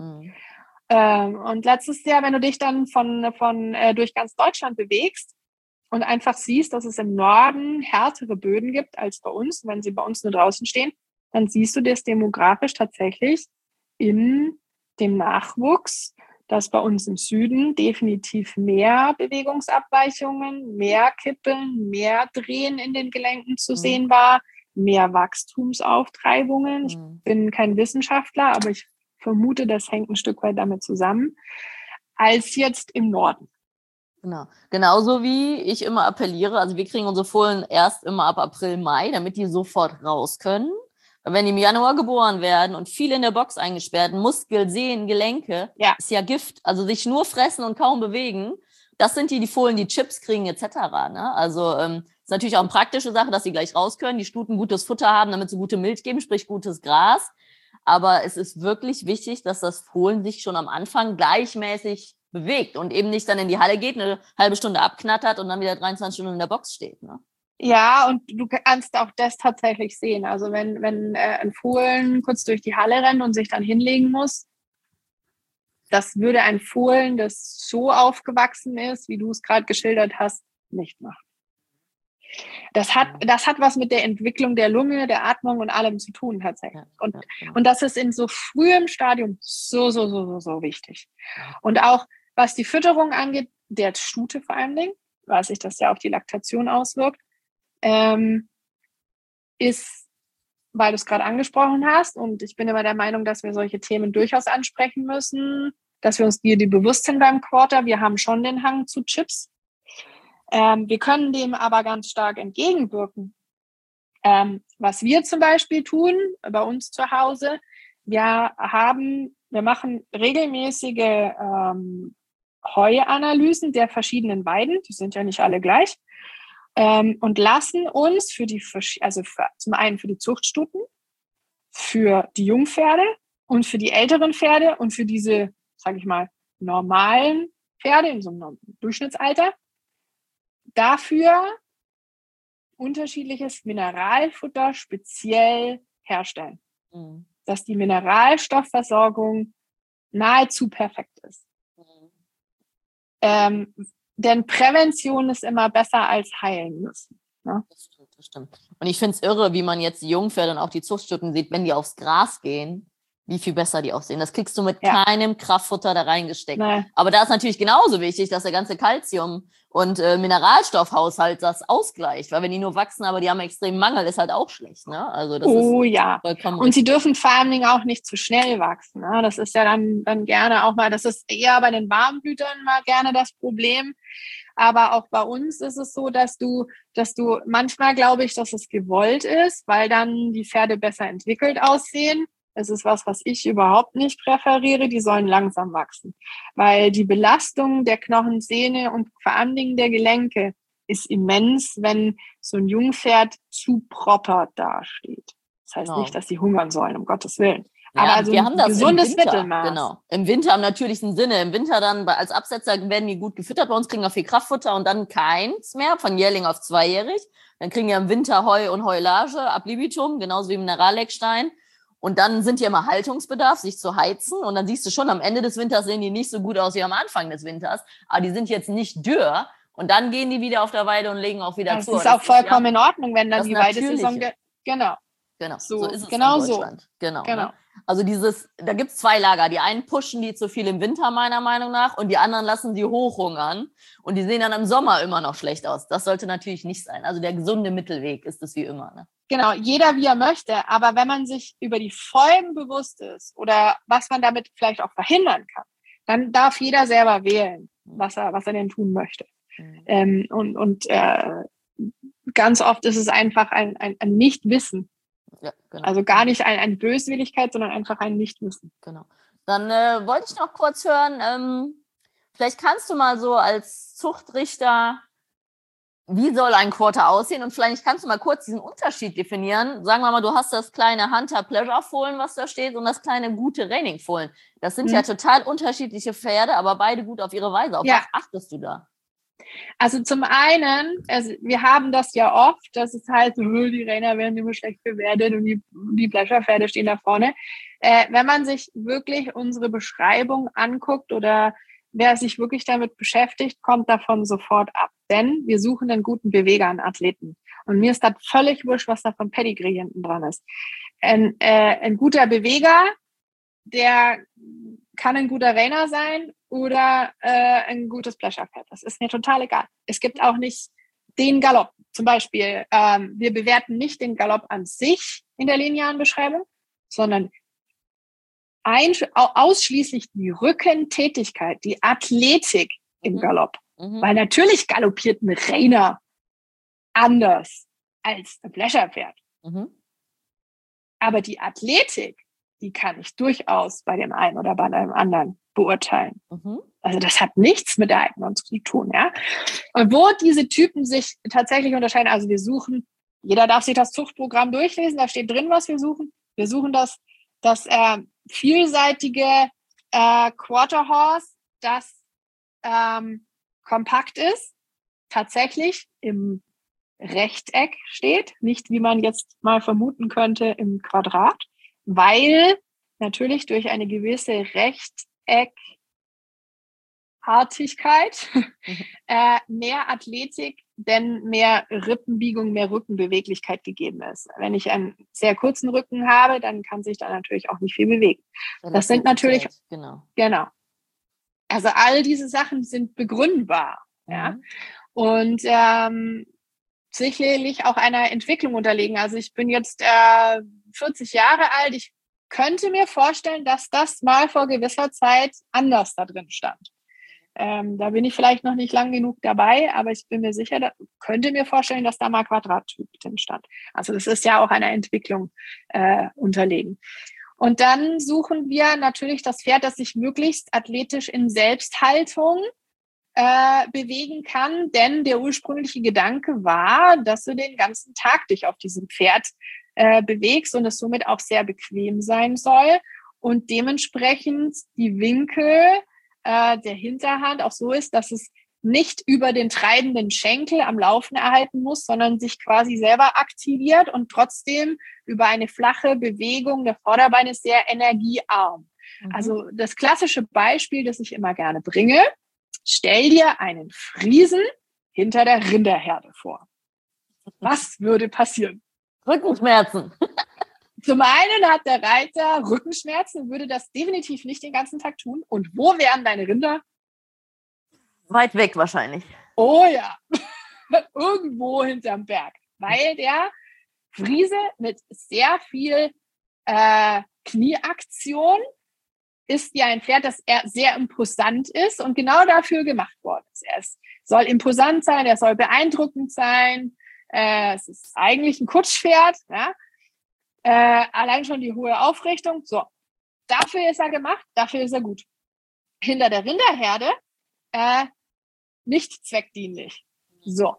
Und letztes Jahr, wenn du dich dann durch ganz Deutschland bewegst und einfach siehst, dass es im Norden härtere Böden gibt als bei uns, wenn sie bei uns nur draußen stehen, dann siehst du das demografisch tatsächlich in dem Nachwuchs, dass bei uns im Süden definitiv mehr Bewegungsabweichungen, mehr Kippeln, mehr Drehen in den Gelenken zu sehen war, mehr Wachstumsauftreibungen. Ich bin kein Wissenschaftler, aber ich vermute, das hängt ein Stück weit damit zusammen, als jetzt im Norden. Genau. Genauso wie ich immer appelliere, also wir kriegen unsere Fohlen erst immer ab April, Mai, damit die sofort raus können. Wenn die im Januar geboren werden und viel in der Box eingesperrt, Muskel, Sehnen, Gelenke, ist ja Gift. Also sich nur fressen und kaum bewegen, das sind die Fohlen, die Chips kriegen etc. Ne? Also ist natürlich auch eine praktische Sache, dass sie gleich raus können, die Stuten gutes Futter haben, damit sie gute Milch geben, sprich gutes Gras. Aber es ist wirklich wichtig, dass das Fohlen sich schon am Anfang gleichmäßig bewegt und eben nicht dann in die Halle geht, eine halbe Stunde abknattert und dann wieder 23 Stunden in der Box steht. Ne? Ja, und du kannst auch das tatsächlich sehen. Also wenn ein Fohlen kurz durch die Halle rennt und sich dann hinlegen muss, das würde ein Fohlen, das so aufgewachsen ist, wie du es gerade geschildert hast, nicht machen. Das hat was mit der Entwicklung der Lunge, der Atmung und allem zu tun tatsächlich. Und das ist in so frühem Stadium so wichtig. Und auch was die Fütterung angeht, der Stute vor allen Dingen, weil sich das ja auf die Laktation auswirkt, ist, weil du es gerade angesprochen hast, und ich bin immer der Meinung, dass wir solche Themen durchaus ansprechen müssen, dass wir uns die bewusst sind beim Quarter. Wir haben schon den Hang zu Chips. Wir können dem aber ganz stark entgegenwirken, Was wir zum Beispiel tun bei uns zu Hause, wir machen regelmäßige Heuanalysen der verschiedenen Weiden, die sind ja nicht alle gleich, und lassen uns zum einen für die Zuchtstuten, für die Jungpferde und für die älteren Pferde und für diese, sage ich mal, normalen Pferde in so einem Durchschnittsalter, dafür unterschiedliches Mineralfutter speziell herstellen, dass die Mineralstoffversorgung nahezu perfekt ist. Denn Prävention ist immer besser als heilen müssen. Ne? Das stimmt. Und ich finde es irre, wie man jetzt die Jungpferde und auch die Zuchtstuten sieht, wenn die aufs Gras gehen, wie viel besser die aussehen. Das kriegst du mit keinem Kraftfutter da reingesteckt. Nein. Aber da ist natürlich genauso wichtig, dass der ganze Calcium- und Mineralstoffhaushalt das ausgleicht. Weil wenn die nur wachsen, aber die haben extremen Mangel, ist halt auch schlecht. Ne? Also das ist vollkommen und sie dürfen vor allen Dingen auch nicht zu schnell wachsen. Ne? Das ist ja dann gerne auch mal, das ist eher bei den Warmblütern mal gerne das Problem. Aber auch bei uns ist es so, dass du manchmal glaube ich, dass es gewollt ist, weil dann die Pferde besser entwickelt aussehen. Es ist was ich überhaupt nicht präferiere. Die sollen langsam wachsen, weil die Belastung der Knochen, Sehne und vor allen Dingen der Gelenke ist immens, wenn so ein Jungpferd zu proper dasteht. Das heißt nicht, dass sie hungern sollen, um Gottes Willen. Ja, aber also wir haben das gesundes im Winter, Mittelmaß. Genau. Im Winter im natürlichen Sinne. Im Winter dann als Absetzer werden die gut gefüttert. Bei uns kriegen wir viel Kraftfutter und dann keins mehr, von Jährling auf zweijährig. Dann kriegen wir im Winter Heu und Heulage ab Libitum, genauso wie Mineraleckstein. Und dann sind die immer Haltungsbedarf, sich zu heizen. Und dann siehst du schon, am Ende des Winters sehen die nicht so gut aus wie am Anfang des Winters. Aber die sind jetzt nicht dürr. Und dann gehen die wieder auf der Weide und legen auch wieder zu. Das ist auch vollkommen in Ordnung, wenn dann die Weidesaison... Genau. So ist es genau in Deutschland. So. Genau. Ne? Also da gibt es zwei Lager. Die einen pushen die zu viel im Winter, meiner Meinung nach, und die anderen lassen sie hochhungern. Und die sehen dann im Sommer immer noch schlecht aus. Das sollte natürlich nicht sein. Also der gesunde Mittelweg ist es wie immer. Ne? Genau, jeder wie er möchte. Aber wenn man sich über die Folgen bewusst ist oder was man damit vielleicht auch verhindern kann, dann darf jeder selber wählen, was er denn tun möchte. Ganz oft ist es einfach ein Nichtwissen. Ja, genau. Also gar nicht eine Böswilligkeit, sondern einfach ein Nichtwissen. Genau. Dann wollte ich noch kurz hören, vielleicht kannst du mal so als Zuchtrichter, wie soll ein Quarter aussehen? Und vielleicht kannst du mal kurz diesen Unterschied definieren. Sagen wir mal, du hast das kleine Hunter-Pleasure-Fohlen, was da steht, und das kleine gute Reining-Fohlen. Das sind ja total unterschiedliche Pferde, aber beide gut auf ihre Weise. Auf was achtest du da? Also zum einen, wir haben das ja oft, dass es heißt, die Reiner werden immer schlecht bewertet und die Pleasure-Pferde stehen da vorne. Wenn man sich wirklich unsere Beschreibung anguckt oder wer sich wirklich damit beschäftigt, kommt davon sofort ab. Denn wir suchen einen guten Beweger, einen Athleten. Und mir ist das völlig wurscht, was da von Pedigree hinten dran ist. Ein guter Beweger, der kann ein guter Reiner sein oder ein gutes Pleasure-Pferd. Das ist mir total egal. Es gibt auch nicht den Galopp. Zum Beispiel, wir bewerten nicht den Galopp an sich in der linearen Beschreibung, sondern ausschließlich die Rückentätigkeit, die Athletik im Galopp. Weil natürlich galoppiert ein Reiner anders als ein Pleasure-Pferd. Aber die Athletik, die kann ich durchaus bei dem einen oder bei einem anderen beurteilen. Also das hat nichts mit der Eignung zu tun, ja. Und wo diese Typen sich tatsächlich unterscheiden, also wir suchen, jeder darf sich das Zuchtprogramm durchlesen, da steht drin, was wir suchen. Wir suchen das vielseitige Quarter Horse, das kompakt ist, tatsächlich im Rechteck steht, nicht wie man jetzt mal vermuten könnte im Quadrat, weil natürlich durch eine gewisse Rechteckartigkeit mehr Athletik, denn mehr Rippenbiegung, mehr Rückenbeweglichkeit gegeben ist. Wenn ich einen sehr kurzen Rücken habe, dann kann sich da natürlich auch nicht viel bewegen. Das sind natürlich, genau. Also all diese Sachen sind begründbar. Ja? Und sicherlich auch einer Entwicklung unterlegen. Also ich bin jetzt 40 Jahre alt. Ich könnte mir vorstellen, dass das mal vor gewisser Zeit anders da drin stand. Da bin ich vielleicht noch nicht lang genug dabei, aber ich bin mir sicher, könnte mir vorstellen, dass da mal Quadrattyp drin stand. Also das ist ja auch einer Entwicklung unterlegen. Und dann suchen wir natürlich das Pferd, das sich möglichst athletisch in Selbsthaltung bewegen kann, denn der ursprüngliche Gedanke war, dass du den ganzen Tag dich auf diesem Pferd bewegst und es somit auch sehr bequem sein soll und dementsprechend die Winkel der Hinterhand auch so ist, dass es nicht über den treibenden Schenkel am Laufen erhalten muss, sondern sich quasi selber aktiviert und trotzdem über eine flache Bewegung der Vorderbeine sehr energiearm. Also das klassische Beispiel, das ich immer gerne bringe: Stell dir einen Friesen hinter der Rinderherde vor. Was würde passieren? Rückenschmerzen. Zum einen hat der Reiter Rückenschmerzen und würde das definitiv nicht den ganzen Tag tun. Und wo wären deine Rinder? Weit weg wahrscheinlich. Oh ja, irgendwo hinterm Berg. Weil der Friese mit sehr viel Knieaktion ist ja ein Pferd, das sehr imposant ist und genau dafür gemacht worden ist. Soll imposant sein, er soll beeindruckend sein. Es ist eigentlich ein Kutschpferd. Ja? Allein schon die hohe Aufrichtung. So, dafür ist er gemacht, dafür ist er gut. Hinter der Rinderherde nicht zweckdienlich. So.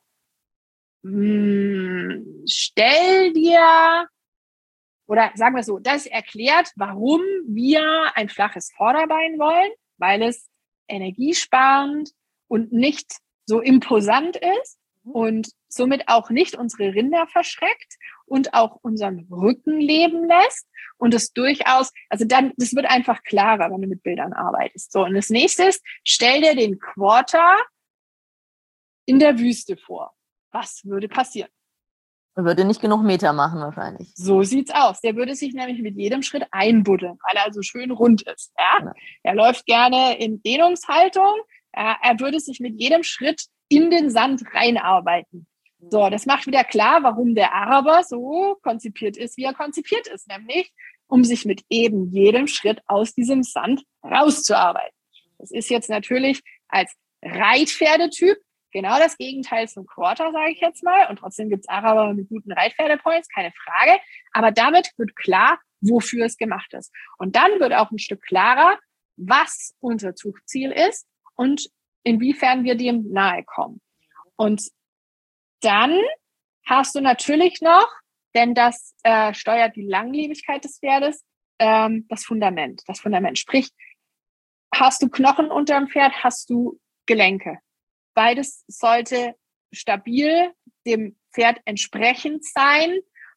Stell dir, oder sagen wir so, das erklärt, warum wir ein flaches Vorderbein wollen, weil es energiesparend und nicht so imposant ist und somit auch nicht unsere Rinder verschreckt und auch unseren Rücken leben lässt und es durchaus, also dann, das wird einfach klarer, wenn du mit Bildern arbeitest. So, und das nächste ist, stell dir den Quarter in der Wüste vor. Was würde passieren? Er würde nicht genug Meter machen wahrscheinlich. So sieht's aus. Der würde sich nämlich mit jedem Schritt einbuddeln, weil er also schön rund ist. Ja? Ja. Er läuft gerne in Dehnungshaltung. Er würde sich mit jedem Schritt in den Sand reinarbeiten. So, das macht wieder klar, warum der Araber so konzipiert ist, wie er konzipiert ist, nämlich um sich mit eben jedem Schritt aus diesem Sand rauszuarbeiten. Das ist jetzt natürlich als Reitpferdetyp genau das Gegenteil zum Quarter, sage ich jetzt mal. Und trotzdem gibt es Araber mit guten Reitpferdepoints, keine Frage. Aber damit wird klar, wofür es gemacht ist. Und dann wird auch ein Stück klarer, was unser Zuchtziel ist und inwiefern wir dem nahe kommen. Und dann hast du natürlich noch, denn das steuert die Langlebigkeit des Pferdes, das Fundament. Das Fundament. Sprich, hast du Knochen unterm Pferd, hast du Gelenke. Beides sollte stabil dem Pferd entsprechend sein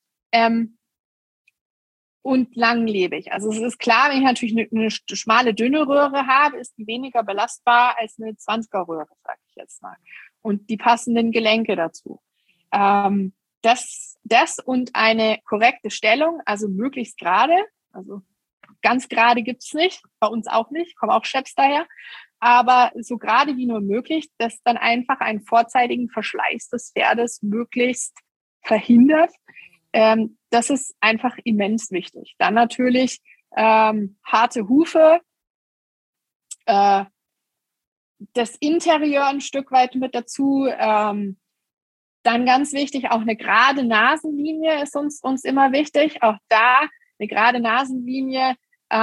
und langlebig. Also es ist klar, wenn ich natürlich eine schmale, dünne Röhre habe, ist die weniger belastbar als eine 20er-Röhre, sage ich jetzt mal. Und die passenden Gelenke dazu. Das und eine korrekte Stellung, also möglichst gerade, also ganz gerade gibt's nicht, bei uns auch nicht, kommen auch Chefs daher, aber so gerade wie nur möglich, dass dann einfach einen vorzeitigen Verschleiß des Pferdes möglichst verhindert. Das ist einfach immens wichtig. Dann natürlich harte Hufe, das Interieur ein Stück weit mit dazu. Dann ganz wichtig, auch eine gerade Nasenlinie ist uns immer wichtig. Auch da eine gerade Nasenlinie.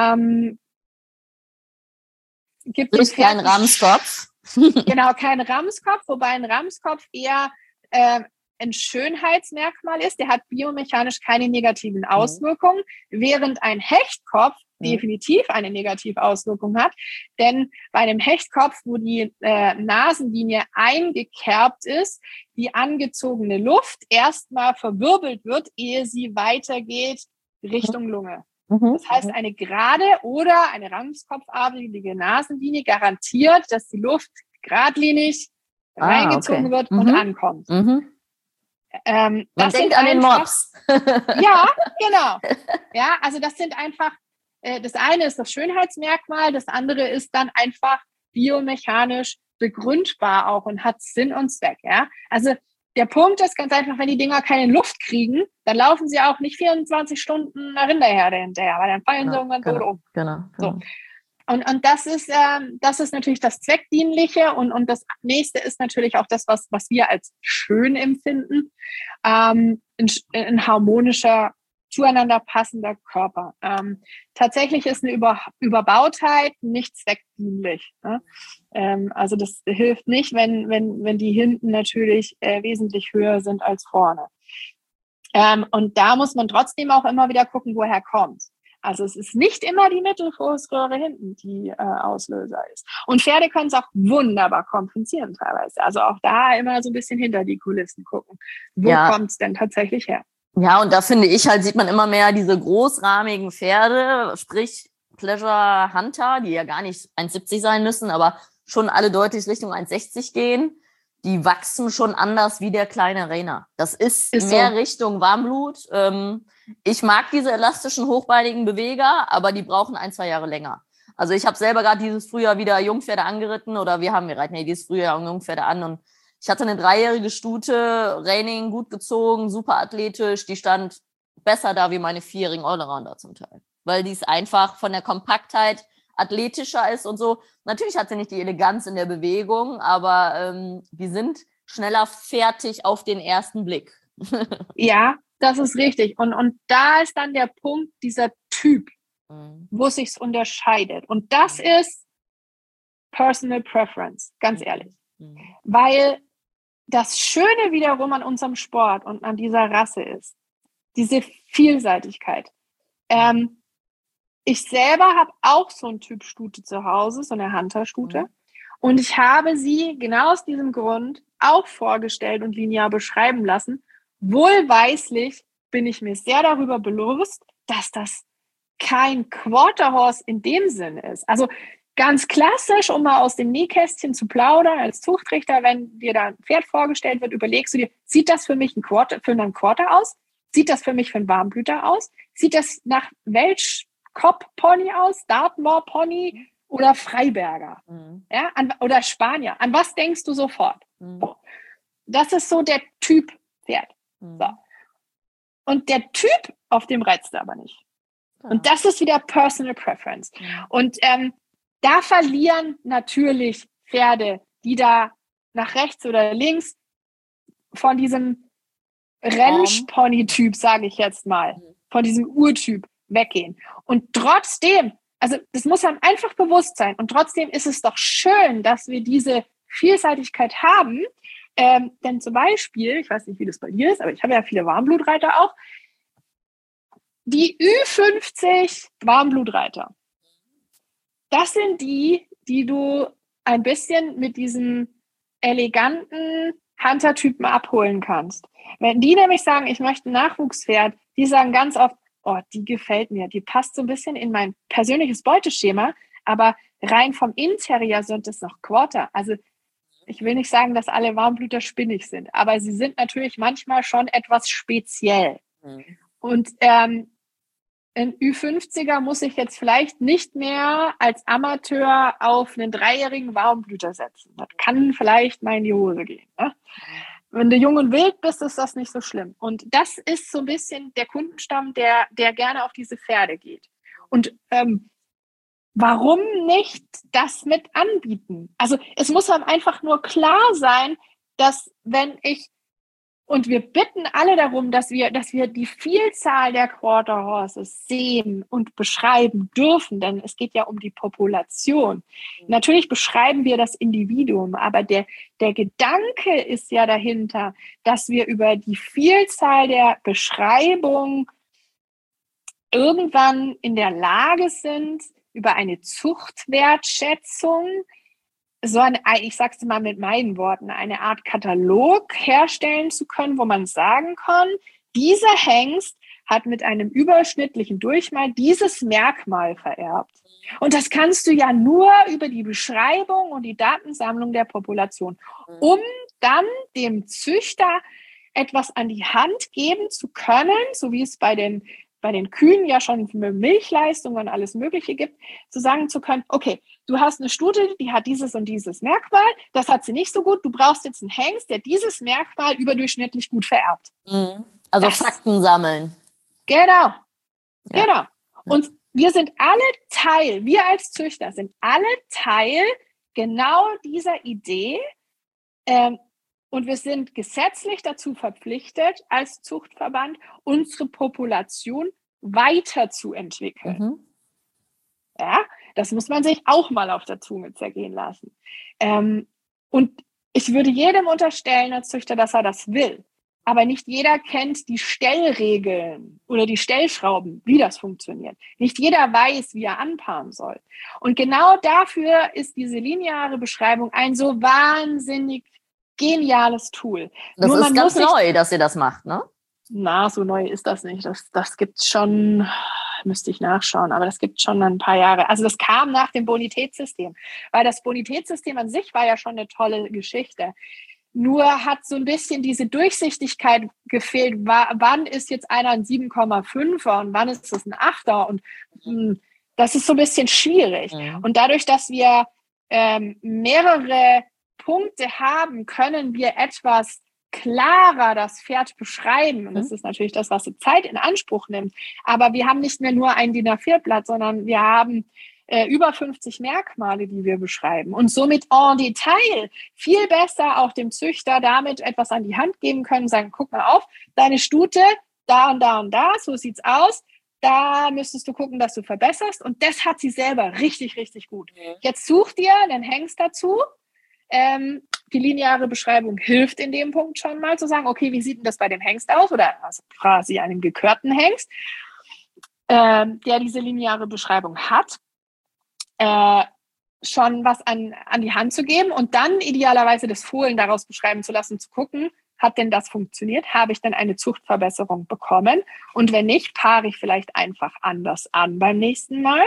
Gibt es keinen Ramskopf? Genau, kein Ramskopf, wobei ein Ramskopf eher ein Schönheitsmerkmal ist. Der hat biomechanisch keine negativen Auswirkungen, während ein Hechtkopf definitiv eine negative Auswirkung hat. Denn bei einem Hechtkopf, wo die Nasenlinie eingekerbt ist, die angezogene Luft erstmal verwirbelt wird, ehe sie weitergeht Richtung Lunge. Das heißt, eine gerade oder eine ramskopfartige Nasenlinie garantiert, dass die Luft geradlinig reingezogen wird und ankommt. Man denkt an den Mops. Ja, genau. Ja, also das sind einfach, das eine ist das Schönheitsmerkmal, das andere ist dann einfach biomechanisch begründbar auch und hat Sinn und Zweck. Ja, also der Punkt ist ganz einfach, wenn die Dinger keine Luft kriegen, dann laufen sie auch nicht 24 Stunden einer Rinderherde hinterher, weil dann fallen sie irgendwann tot um. Genau. So. Und das ist natürlich das Zweckdienliche und das nächste ist natürlich auch das, was wir als schön empfinden, ein harmonischer, zueinander passender Körper. Tatsächlich ist eine Überbautheit nicht zweckdienlich. Ne? Also das hilft nicht, wenn die hinten natürlich wesentlich höher sind als vorne. Und da muss man trotzdem auch immer wieder gucken, woher kommt. Also es ist nicht immer die Mittelfußröhre hinten, die Auslöser ist. Und Pferde können es auch wunderbar kompensieren teilweise. Also auch da immer so ein bisschen hinter die Kulissen gucken. Wo kommt es denn tatsächlich her? Ja, und da finde ich halt, sieht man immer mehr diese großrahmigen Pferde, sprich Pleasure Hunter, die ja gar nicht 1,70 sein müssen, aber schon alle deutlich Richtung 1,60 gehen. Die wachsen schon anders wie der kleine Reiner. Das ist mehr so Richtung Warmblut. Ich mag diese elastischen, hochbeinigen Beweger, aber die brauchen 1-2 Jahre länger. Also ich habe selber gerade dieses Frühjahr wieder Jungpferde angeritten wir reiten ja dieses Frühjahr Jungpferde an und ich hatte eine 3-jährige Stute, Reining gut gezogen, super athletisch, die stand besser da wie meine 4-jährigen Allrounder zum Teil, weil die ist einfach von der Kompaktheit athletischer ist und so. Natürlich hat sie nicht die Eleganz in der Bewegung, aber die sind schneller fertig auf den ersten Blick. Ja, das ist richtig. Und da ist dann der Punkt, dieser Typ, wo es sich unterscheidet. Und das ist Personal Preference, ganz ehrlich. Weil das Schöne wiederum an unserem Sport und an dieser Rasse ist, diese Vielseitigkeit. Ich selber habe auch so einen Typ Stute zu Hause, so eine Hunter-Stute. Und ich habe sie genau aus diesem Grund auch vorgestellt und linear beschreiben lassen. Wohlweislich bin ich mir sehr darüber bewusst, dass das kein Quarterhorse in dem Sinn ist. Also ganz klassisch, um mal aus dem Nähkästchen zu plaudern, als Zuchtrichter, wenn dir da ein Pferd vorgestellt wird, überlegst du dir, sieht das für mich für einen Quarter aus? Sieht das für mich für einen Warmblüter aus? Sieht das nach Welsch-Kopp-Pony aus, Dartmoor-Pony oder Freiberger? Ja, oder Spanier? An was denkst du sofort? Das ist so der Typ Pferd. So. Und der Typ, auf dem reizt er aber nicht. Und das ist wieder Personal Preference. Und da verlieren natürlich Pferde, die da nach rechts oder links von diesem Rennpony-Typ, sage ich jetzt mal, von diesem Urtyp weggehen. Und trotzdem, also das muss einem einfach bewusst sein, und trotzdem ist es doch schön, dass wir diese Vielseitigkeit haben, denn zum Beispiel, ich weiß nicht, wie das bei dir ist, aber ich habe ja viele Warmblutreiter auch, die Ü50 Warmblutreiter, das sind die du ein bisschen mit diesen eleganten Hunter-Typen abholen kannst. Wenn die nämlich sagen, ich möchte ein Nachwuchspferd, die sagen ganz oft, oh, die gefällt mir, die passt so ein bisschen in mein persönliches Beuteschema, aber rein vom Interieur sind es noch Quarter. Also ich will nicht sagen, dass alle Warmblüter spinnig sind, aber sie sind natürlich manchmal schon etwas speziell. Und ein Ü50er muss ich jetzt vielleicht nicht mehr als Amateur auf einen 3-jährigen Warmblüter setzen. Das kann vielleicht mal in die Hose gehen. Ne? Wenn du jung und wild bist, ist das nicht so schlimm. Und das ist so ein bisschen der Kundenstamm, der gerne auf diese Pferde geht. Und warum nicht das mit anbieten? Also es muss einem einfach nur klar sein, dass und wir bitten alle darum, dass wir die Vielzahl der Quarter Horses sehen und beschreiben dürfen, denn es geht ja um die Population. Natürlich beschreiben wir das Individuum, aber der Gedanke ist ja dahinter, dass wir über die Vielzahl der Beschreibung irgendwann in der Lage sind, über eine Zuchtwertschätzung ich sag's dir mal mit meinen Worten, eine Art Katalog herstellen zu können, wo man sagen kann, dieser Hengst hat mit einem überschnittlichen Durchmesser dieses Merkmal vererbt. Und das kannst du ja nur über die Beschreibung und die Datensammlung der Population, um dann dem Züchter etwas an die Hand geben zu können, so wie es bei den Kühen ja schon Milchleistung und alles Mögliche gibt, zu sagen zu können, okay, du hast eine Stute, die hat dieses und dieses Merkmal, das hat sie nicht so gut, du brauchst jetzt einen Hengst, der dieses Merkmal überdurchschnittlich gut vererbt. Also Fakten sammeln. Genau. Und wir sind alle Teil, wir als Züchter sind alle Teil genau dieser Idee, und wir sind gesetzlich dazu verpflichtet, als Zuchtverband unsere Population weiterzuentwickeln. Mhm. Ja, das muss man sich auch mal auf der Zunge zergehen lassen. Und ich würde jedem unterstellen als Züchter, dass er das will. Aber nicht jeder kennt die Stellregeln oder die Stellschrauben, wie das funktioniert. Nicht jeder weiß, wie er anpaaren soll. Und genau dafür ist diese lineare Beschreibung ein so wahnsinnig geniales Tool. Das Nur ist ganz neu, dass ihr das macht, ne? Na, so neu ist das nicht. Das gibt's schon, müsste ich nachschauen, aber das gibt schon ein paar Jahre. Also das kam nach dem Bonitätssystem, weil das Bonitätssystem an sich war ja schon eine tolle Geschichte. Nur hat so ein bisschen diese Durchsichtigkeit gefehlt. Wann ist jetzt einer ein 7,5er und wann ist es ein 8er? Und das ist so ein bisschen schwierig. Mhm. Und dadurch, dass wir mehrere Punkte haben, können wir etwas klarer das Pferd beschreiben. Und das ist natürlich das, was die Zeit in Anspruch nimmt. Aber wir haben nicht mehr nur ein DIN A4-Blatt, sondern wir haben über 50 Merkmale, die wir beschreiben. Und somit en Detail viel besser auch dem Züchter damit etwas an die Hand geben können, sagen, guck mal auf, deine Stute, da und da und da, so sieht's aus. Da müsstest du gucken, dass du verbesserst. Und das hat sie selber richtig, richtig gut. Jetzt such dir einen Hengst dazu. Die lineare Beschreibung hilft in dem Punkt schon mal zu sagen, okay, wie sieht denn das bei dem Hengst aus? Oder also quasi einem gekörten Hengst, der diese lineare Beschreibung hat, schon was an die Hand zu geben und dann idealerweise das Fohlen daraus beschreiben zu lassen, zu gucken, hat denn das funktioniert? Habe ich denn eine Zuchtverbesserung bekommen? Und wenn nicht, paare ich vielleicht einfach anders an beim nächsten Mal.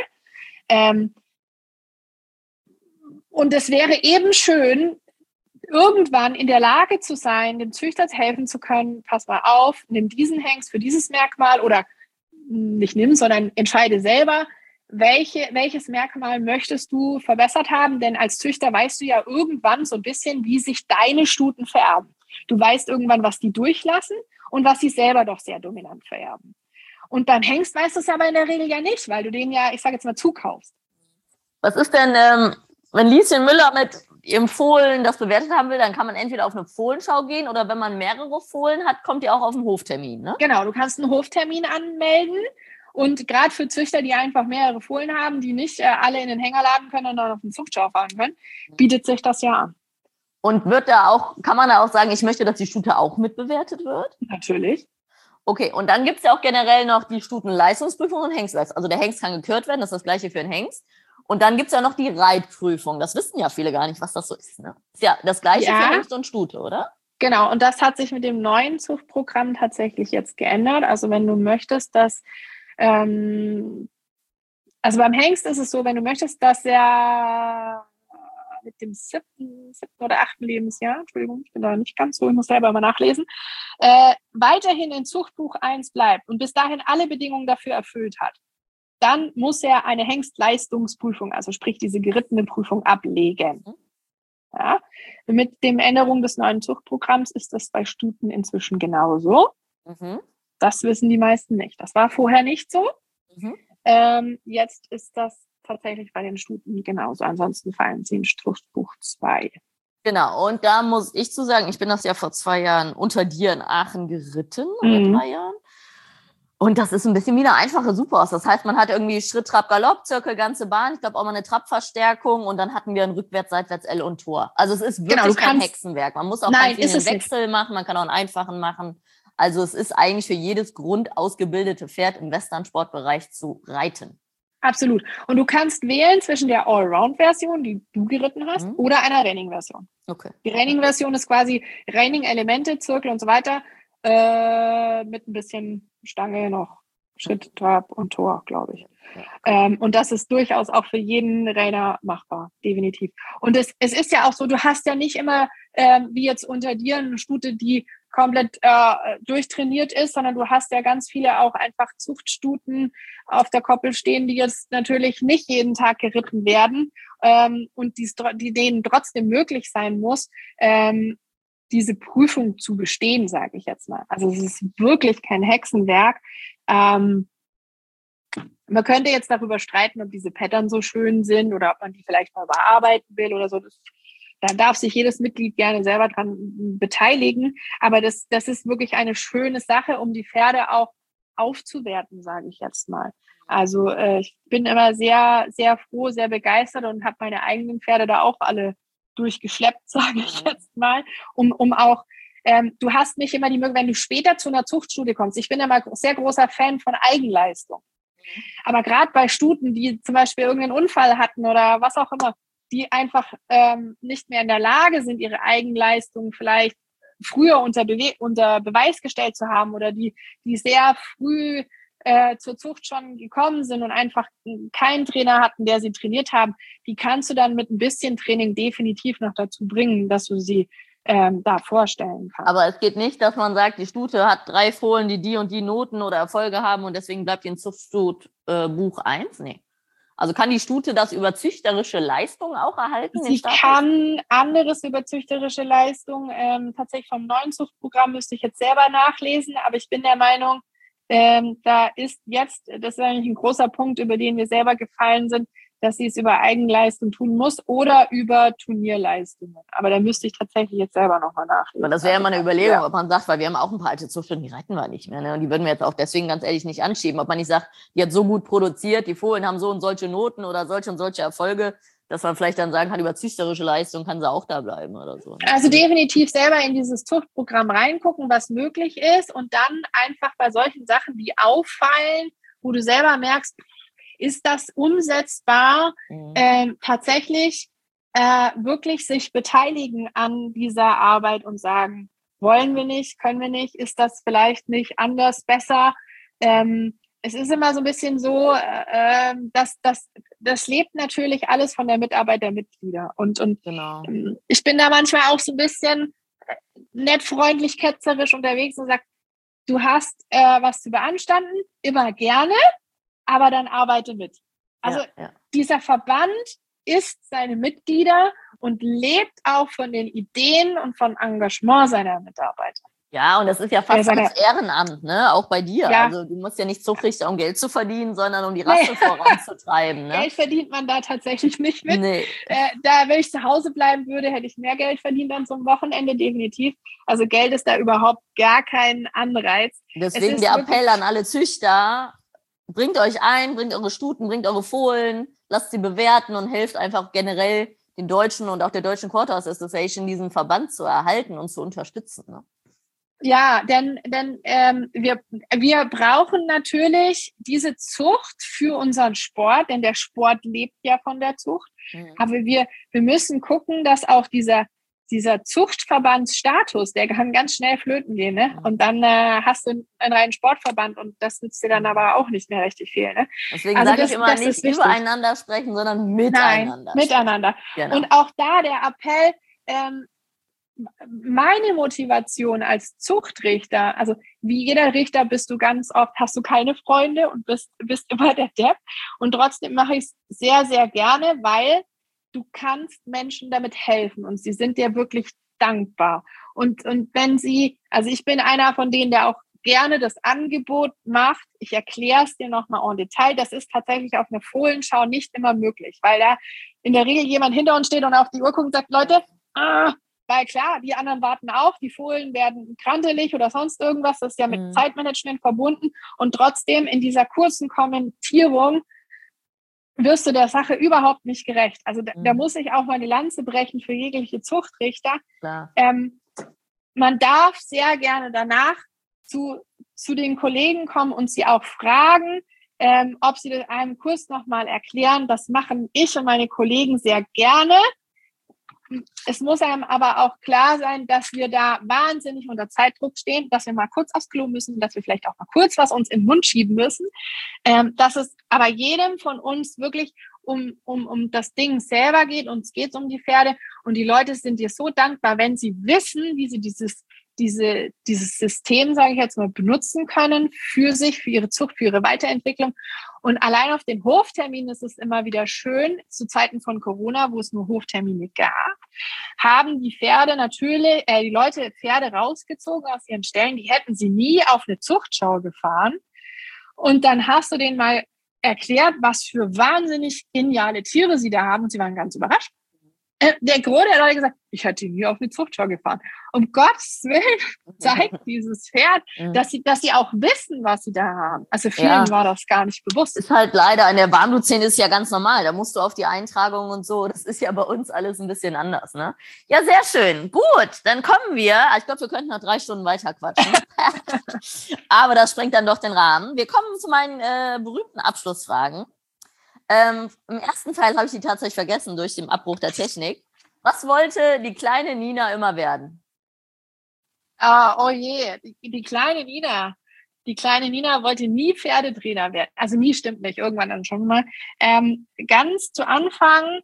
Und es wäre eben schön, irgendwann in der Lage zu sein, dem Züchter helfen zu können, pass mal auf, nimm diesen Hengst für dieses Merkmal oder nicht nimm, sondern entscheide selber, welches Merkmal möchtest du verbessert haben, denn als Züchter weißt du ja irgendwann so ein bisschen, wie sich deine Stuten vererben. Du weißt irgendwann, was die durchlassen und was sie selber doch sehr dominant vererben. Und beim Hengst weißt du es aber in der Regel ja nicht, weil du den ja, ich sage jetzt mal, zukaufst. Was ist denn, wenn Lieschen Müller mit ihrem Fohlen das bewertet haben will, dann kann man entweder auf eine Fohlenschau gehen oder wenn man mehrere Fohlen hat, kommt ihr auch auf einen Hoftermin, ne? Genau, du kannst einen Hoftermin anmelden. Und gerade für Züchter, die einfach mehrere Fohlen haben, die nicht alle in den Hänger laden können und dann auf den Zuchtschau fahren können, bietet sich das ja an. Und kann man da auch sagen, ich möchte, dass die Stute auch mitbewertet wird? Natürlich. Okay, und dann gibt es ja auch generell noch die Stutenleistungsprüfung und Hengstleistung. Also der Hengst kann gekürt werden, das ist das Gleiche für den Hengst. Und dann gibt es ja noch die Reitprüfung. Das wissen ja viele gar nicht, was das so ist. Ne? Ist ja das Gleiche für Hengst und Stute, oder? Genau, und das hat sich mit dem neuen Zuchtprogramm tatsächlich jetzt geändert. Also wenn du möchtest, dass also beim Hengst ist es so, wenn du möchtest, dass er mit dem siebten oder 8. Lebensjahr, Entschuldigung, ich bin da nicht ganz so, ich muss selber mal nachlesen, weiterhin in Zuchtbuch 1 bleibt und bis dahin alle Bedingungen dafür erfüllt hat, dann muss er eine Hengstleistungsprüfung, also sprich diese gerittene Prüfung, ablegen. Ja? Mit den Änderungen des neuen Zuchtprogramms ist das bei Stuten inzwischen genauso. Mhm. Das wissen die meisten nicht. Das war vorher nicht so. Mhm. Jetzt ist das tatsächlich bei den Stuten genauso. Ansonsten fallen sie in Zuchtbuch 2. Genau, und da muss ich zu sagen, ich bin das ja vor 2 Jahren unter dir in Aachen geritten, oder 3 Jahren. Und das ist ein bisschen wie eine einfache Superhorse. Das heißt, man hat irgendwie Schritt, Trab, Galopp, Zirkel, ganze Bahn. Ich glaube auch mal eine Trabverstärkung und dann hatten wir ein Rückwärts, Seitwärts, L und Tor. Also es ist wirklich kein Hexenwerk. Man muss auch keinen Wechsel machen, man kann auch einen einfachen machen. Also es ist eigentlich für jedes grundausgebildete Pferd im Western-Sportbereich zu reiten. Absolut. Und du kannst wählen zwischen der Allround-Version, die du geritten hast, oder einer Reining-Version. Okay. Die Reining-Version ist quasi Reining-Elemente, Zirkel und so weiter, mit ein bisschen Stange noch, Schritt, Trab und Tor, glaube ich. Und das ist durchaus auch für jeden Reiter machbar, definitiv. Und es ist ja auch so, du hast ja nicht immer, wie jetzt unter dir, eine Stute, die komplett durchtrainiert ist, sondern du hast ja ganz viele auch einfach Zuchtstuten auf der Koppel stehen, die jetzt natürlich nicht jeden Tag geritten werden und die denen trotzdem möglich sein muss, diese Prüfung zu bestehen, sage ich jetzt mal. Also es ist wirklich kein Hexenwerk. Man könnte jetzt darüber streiten, ob diese Pattern so schön sind oder ob man die vielleicht mal bearbeiten will oder so. Da darf sich jedes Mitglied gerne selber dran beteiligen. Aber das ist wirklich eine schöne Sache, um die Pferde auch aufzuwerten, sage ich jetzt mal. Also ich bin immer sehr, sehr froh, sehr begeistert und habe meine eigenen Pferde da auch alle durchgeschleppt, sage ich jetzt mal, um auch du hast nicht immer die Möglichkeit, wenn du später zu einer Zuchtstudie kommst. Ich bin immer sehr großer Fan von Eigenleistung. Aber gerade bei Stuten, die zum Beispiel irgendeinen Unfall hatten oder was auch immer, die einfach nicht mehr in der Lage sind, ihre Eigenleistung vielleicht früher unter Beweis gestellt zu haben oder die sehr früh zur Zucht schon gekommen sind und einfach keinen Trainer hatten, der sie trainiert haben, die kannst du dann mit ein bisschen Training definitiv noch dazu bringen, dass du sie da vorstellen kannst. Aber es geht nicht, dass man sagt, die Stute hat 3 Fohlen, die und die Noten oder Erfolge haben und deswegen bleibt die in Zuchtstut Buch 1? Nee. Also kann die Stute das über züchterische Leistung auch erhalten? Sie kann anderes über züchterische Leistung. Tatsächlich vom neuen Zuchtprogramm müsste ich jetzt selber nachlesen, aber ich bin der Meinung, da ist jetzt, das ist eigentlich ein großer Punkt, über den wir selber gefallen sind, dass sie es über Eigenleistung tun muss oder über Turnierleistungen. Aber da müsste ich tatsächlich jetzt selber nochmal nachlesen. Aber das wäre ja mal eine Überlegung, ob man sagt, weil wir haben auch ein paar alte Zuchtstunden, die reiten wir nicht mehr. Ne? Und die würden wir jetzt auch deswegen ganz ehrlich nicht anschieben. Ob man nicht sagt, die hat so gut produziert, die Fohlen haben so und solche Noten oder solche und solche Erfolge, dass man vielleicht dann sagen kann, über züchterische Leistung kann sie auch da bleiben oder so. Ne? Also definitiv selber in dieses Zuchtprogramm reingucken, was möglich ist und dann einfach bei solchen Sachen, die auffallen, wo du selber merkst, ist das umsetzbar, tatsächlich wirklich sich beteiligen an dieser Arbeit und sagen, wollen wir nicht, können wir nicht, ist das vielleicht nicht anders, besser? Es ist immer so ein bisschen so, dass das lebt natürlich alles von der Mitarbeit der Mitglieder. Und genau. Ich bin da manchmal auch so ein bisschen nett, freundlich, ketzerisch unterwegs und sage, du hast was zu beanstanden, immer gerne, aber dann arbeite mit. Also dieser Verband ist seine Mitglieder und lebt auch von den Ideen und vom Engagement seiner Mitarbeiter. Ja, und das ist ja fast als Ehrenamt, ne? Auch bei dir. Ja. Also du musst ja nicht Zuchtrichter, um Geld zu verdienen, sondern um die Rasse voranzutreiben. Ne? Geld verdient man da tatsächlich nicht mit. Nee. Wenn ich zu Hause bleiben würde, hätte ich mehr Geld verdient dann zum Wochenende, definitiv. Also Geld ist da überhaupt gar kein Anreiz. Deswegen der Appell an alle Züchter, bringt euch ein, bringt eure Stuten, bringt eure Fohlen, lasst sie bewerten und helft einfach generell den Deutschen und auch der Deutschen Quarterhorse Association diesen Verband zu erhalten und zu unterstützen. Ne? Ja, denn wir brauchen natürlich diese Zucht für unseren Sport, denn der Sport lebt ja von der Zucht. Aber wir müssen gucken, dass auch dieser Zuchtverbandsstatus, der kann ganz schnell flöten gehen, ne? Und dann hast du einen reinen Sportverband und das nützt dir dann aber auch nicht mehr richtig viel, ne? Deswegen also sage ich immer nicht übereinander sprechen, sondern miteinander. Nein, miteinander. Genau. Und auch da der Appell, meine Motivation als Zuchtrichter, also wie jeder Richter bist du ganz oft, hast du keine Freunde und bist immer der Depp. Und trotzdem mache ich es sehr, sehr gerne, weil du kannst Menschen damit helfen und sie sind dir wirklich dankbar. Und wenn sie, also ich bin einer von denen, der auch gerne das Angebot macht, ich erkläre es dir nochmal en Detail, das ist tatsächlich auf einer Fohlenschau nicht immer möglich, weil da in der Regel jemand hinter uns steht und auf die Uhr guckt und sagt, Leute, weil klar, die anderen warten auch, die Fohlen werden krantelig oder sonst irgendwas, das ist ja mit Zeitmanagement verbunden und trotzdem in dieser kurzen Kommentierung wirst du der Sache überhaupt nicht gerecht. Also da muss ich auch mal die Lanze brechen für jegliche Zuchtrichter. Man darf sehr gerne danach zu den Kollegen kommen und sie auch fragen, ob sie einem Kurs nochmal erklären. Das machen ich und meine Kollegen sehr gerne. Es muss einem aber auch klar sein, dass wir da wahnsinnig unter Zeitdruck stehen, dass wir mal kurz aufs Klo müssen, dass wir vielleicht auch mal kurz was uns in den Mund schieben müssen. Dass es aber jedem von uns wirklich um das Ding selber geht. Uns geht es um die Pferde. Und die Leute sind dir so dankbar, wenn sie wissen, wie sie dieses System, sage ich jetzt mal, benutzen können für sich, für ihre Zucht, für ihre Weiterentwicklung. Und allein auf den Hofterminen ist es immer wieder schön, zu Zeiten von Corona, wo es nur Hoftermine gab, haben die Pferde natürlich, die Leute Pferde rausgezogen aus ihren Ställen, die hätten sie nie auf eine Zuchtschau gefahren. Und dann hast du denen mal erklärt, was für wahnsinnig geniale Tiere sie da haben. Und sie waren ganz überrascht. Der Gros der Leute gesagt, ich hätte nie auf eine Zuchtschau gefahren. Um Gottes Willen zeigt dieses Pferd, dass sie auch wissen, was sie da haben. Also vielen war das gar nicht bewusst. Ist halt leider, in der Warmblutszene ist ja ganz normal. Da musst du auf die Eintragung und so. Das ist ja bei uns alles ein bisschen anders, ne? Ja, sehr schön. Gut, dann kommen wir. Ich glaube, wir könnten noch 3 Stunden weiter quatschen. Aber das sprengt dann doch den Rahmen. Wir kommen zu meinen berühmten Abschlussfragen. Im ersten Teil habe ich die tatsächlich vergessen durch den Abbruch der Technik. Was wollte die kleine Nina immer werden? Oh je, die kleine Nina. Die kleine Nina wollte nie Pferdetrainer werden. Also nie, stimmt nicht, irgendwann dann schon mal. Ganz zu Anfang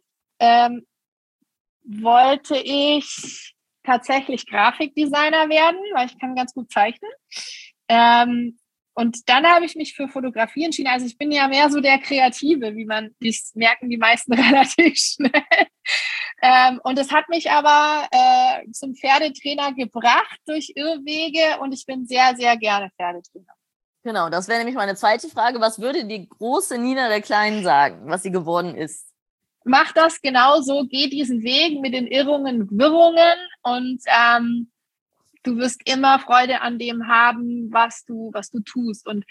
wollte ich tatsächlich Grafikdesigner werden, weil ich kann ganz gut zeichnen. Und dann habe ich mich für Fotografie entschieden. Also ich bin ja mehr so der Kreative, das merken die meisten relativ schnell. Und es hat mich aber zum Pferdetrainer gebracht durch Irrwege und ich bin sehr, sehr gerne Pferdetrainer. Genau, das wäre nämlich meine zweite Frage. Was würde die große Nina der Kleinen sagen, was sie geworden ist? Mach das genauso, geh diesen Weg mit den Irrungen, Wirrungen und du wirst immer Freude an dem haben, was du tust. Und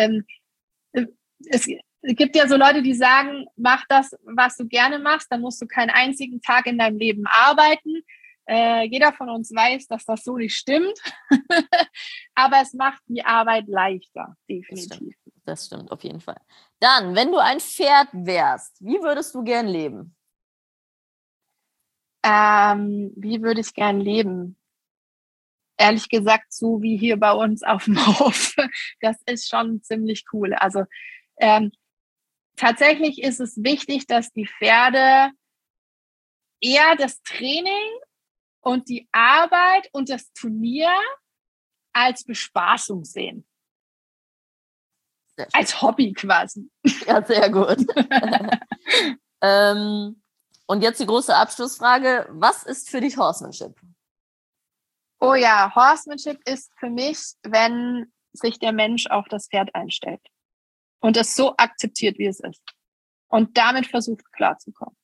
es gibt ja so Leute, die sagen, mach das, was du gerne machst, dann musst du keinen einzigen Tag in deinem Leben arbeiten. Jeder von uns weiß, dass das so nicht stimmt. Aber es macht die Arbeit leichter, definitiv. Das stimmt auf jeden Fall. Dann, wenn du ein Pferd wärst, wie würdest du gern leben? Wie würde ich gern leben? Ehrlich gesagt, so wie hier bei uns auf dem Hof. Das ist schon ziemlich cool. Also tatsächlich ist es wichtig, dass die Pferde eher das Training und die Arbeit und das Turnier als Bespaßung sehen. Als Hobby quasi. Ja, sehr gut. Und jetzt die große Abschlussfrage. Was ist für dich Horsemanship? Oh ja, Horsemanship ist für mich, wenn sich der Mensch auf das Pferd einstellt und es so akzeptiert, wie es ist und damit versucht klarzukommen.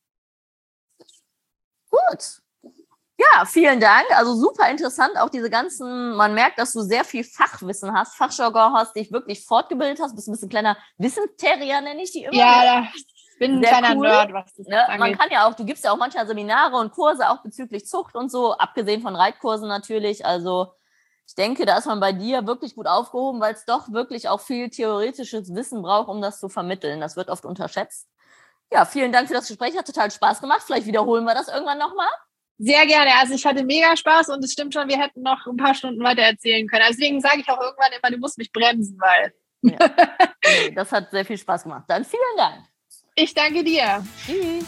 Gut. Ja, vielen Dank. Also super interessant, auch diese ganzen, man merkt, dass du sehr viel Fachwissen hast, Fachjargon hast, dich wirklich fortgebildet hast, bist ein bisschen kleiner Wissensterrier, nenne ich die immer. Ja, ich bin ein kleiner Nerd, was das angeht. Man kann ja auch, du gibst ja auch manchmal Seminare und Kurse, auch bezüglich Zucht und so, abgesehen von Reitkursen natürlich. Also ich denke, da ist man bei dir wirklich gut aufgehoben, weil es doch wirklich auch viel theoretisches Wissen braucht, um das zu vermitteln. Das wird oft unterschätzt. Ja, vielen Dank für das Gespräch, hat total Spaß gemacht. Vielleicht wiederholen wir das irgendwann nochmal. Sehr gerne. Also ich hatte mega Spaß und es stimmt schon, wir hätten noch ein paar Stunden weiter erzählen können. Deswegen sage ich auch irgendwann immer, du musst mich bremsen, weil... Ja. Das hat sehr viel Spaß gemacht. Dann vielen Dank. Ich danke dir. Tschüss.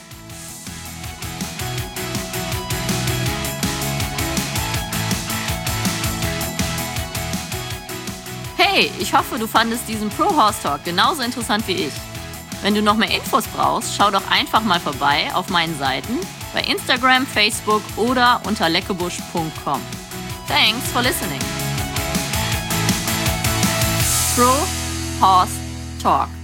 Hey, ich hoffe, du fandest diesen Pro Horse Talk genauso interessant wie ich. Wenn du noch mehr Infos brauchst, schau doch einfach mal vorbei auf meinen Seiten bei Instagram, Facebook oder unter leckebusch.com. Thanks for listening. Pro Horse Talk.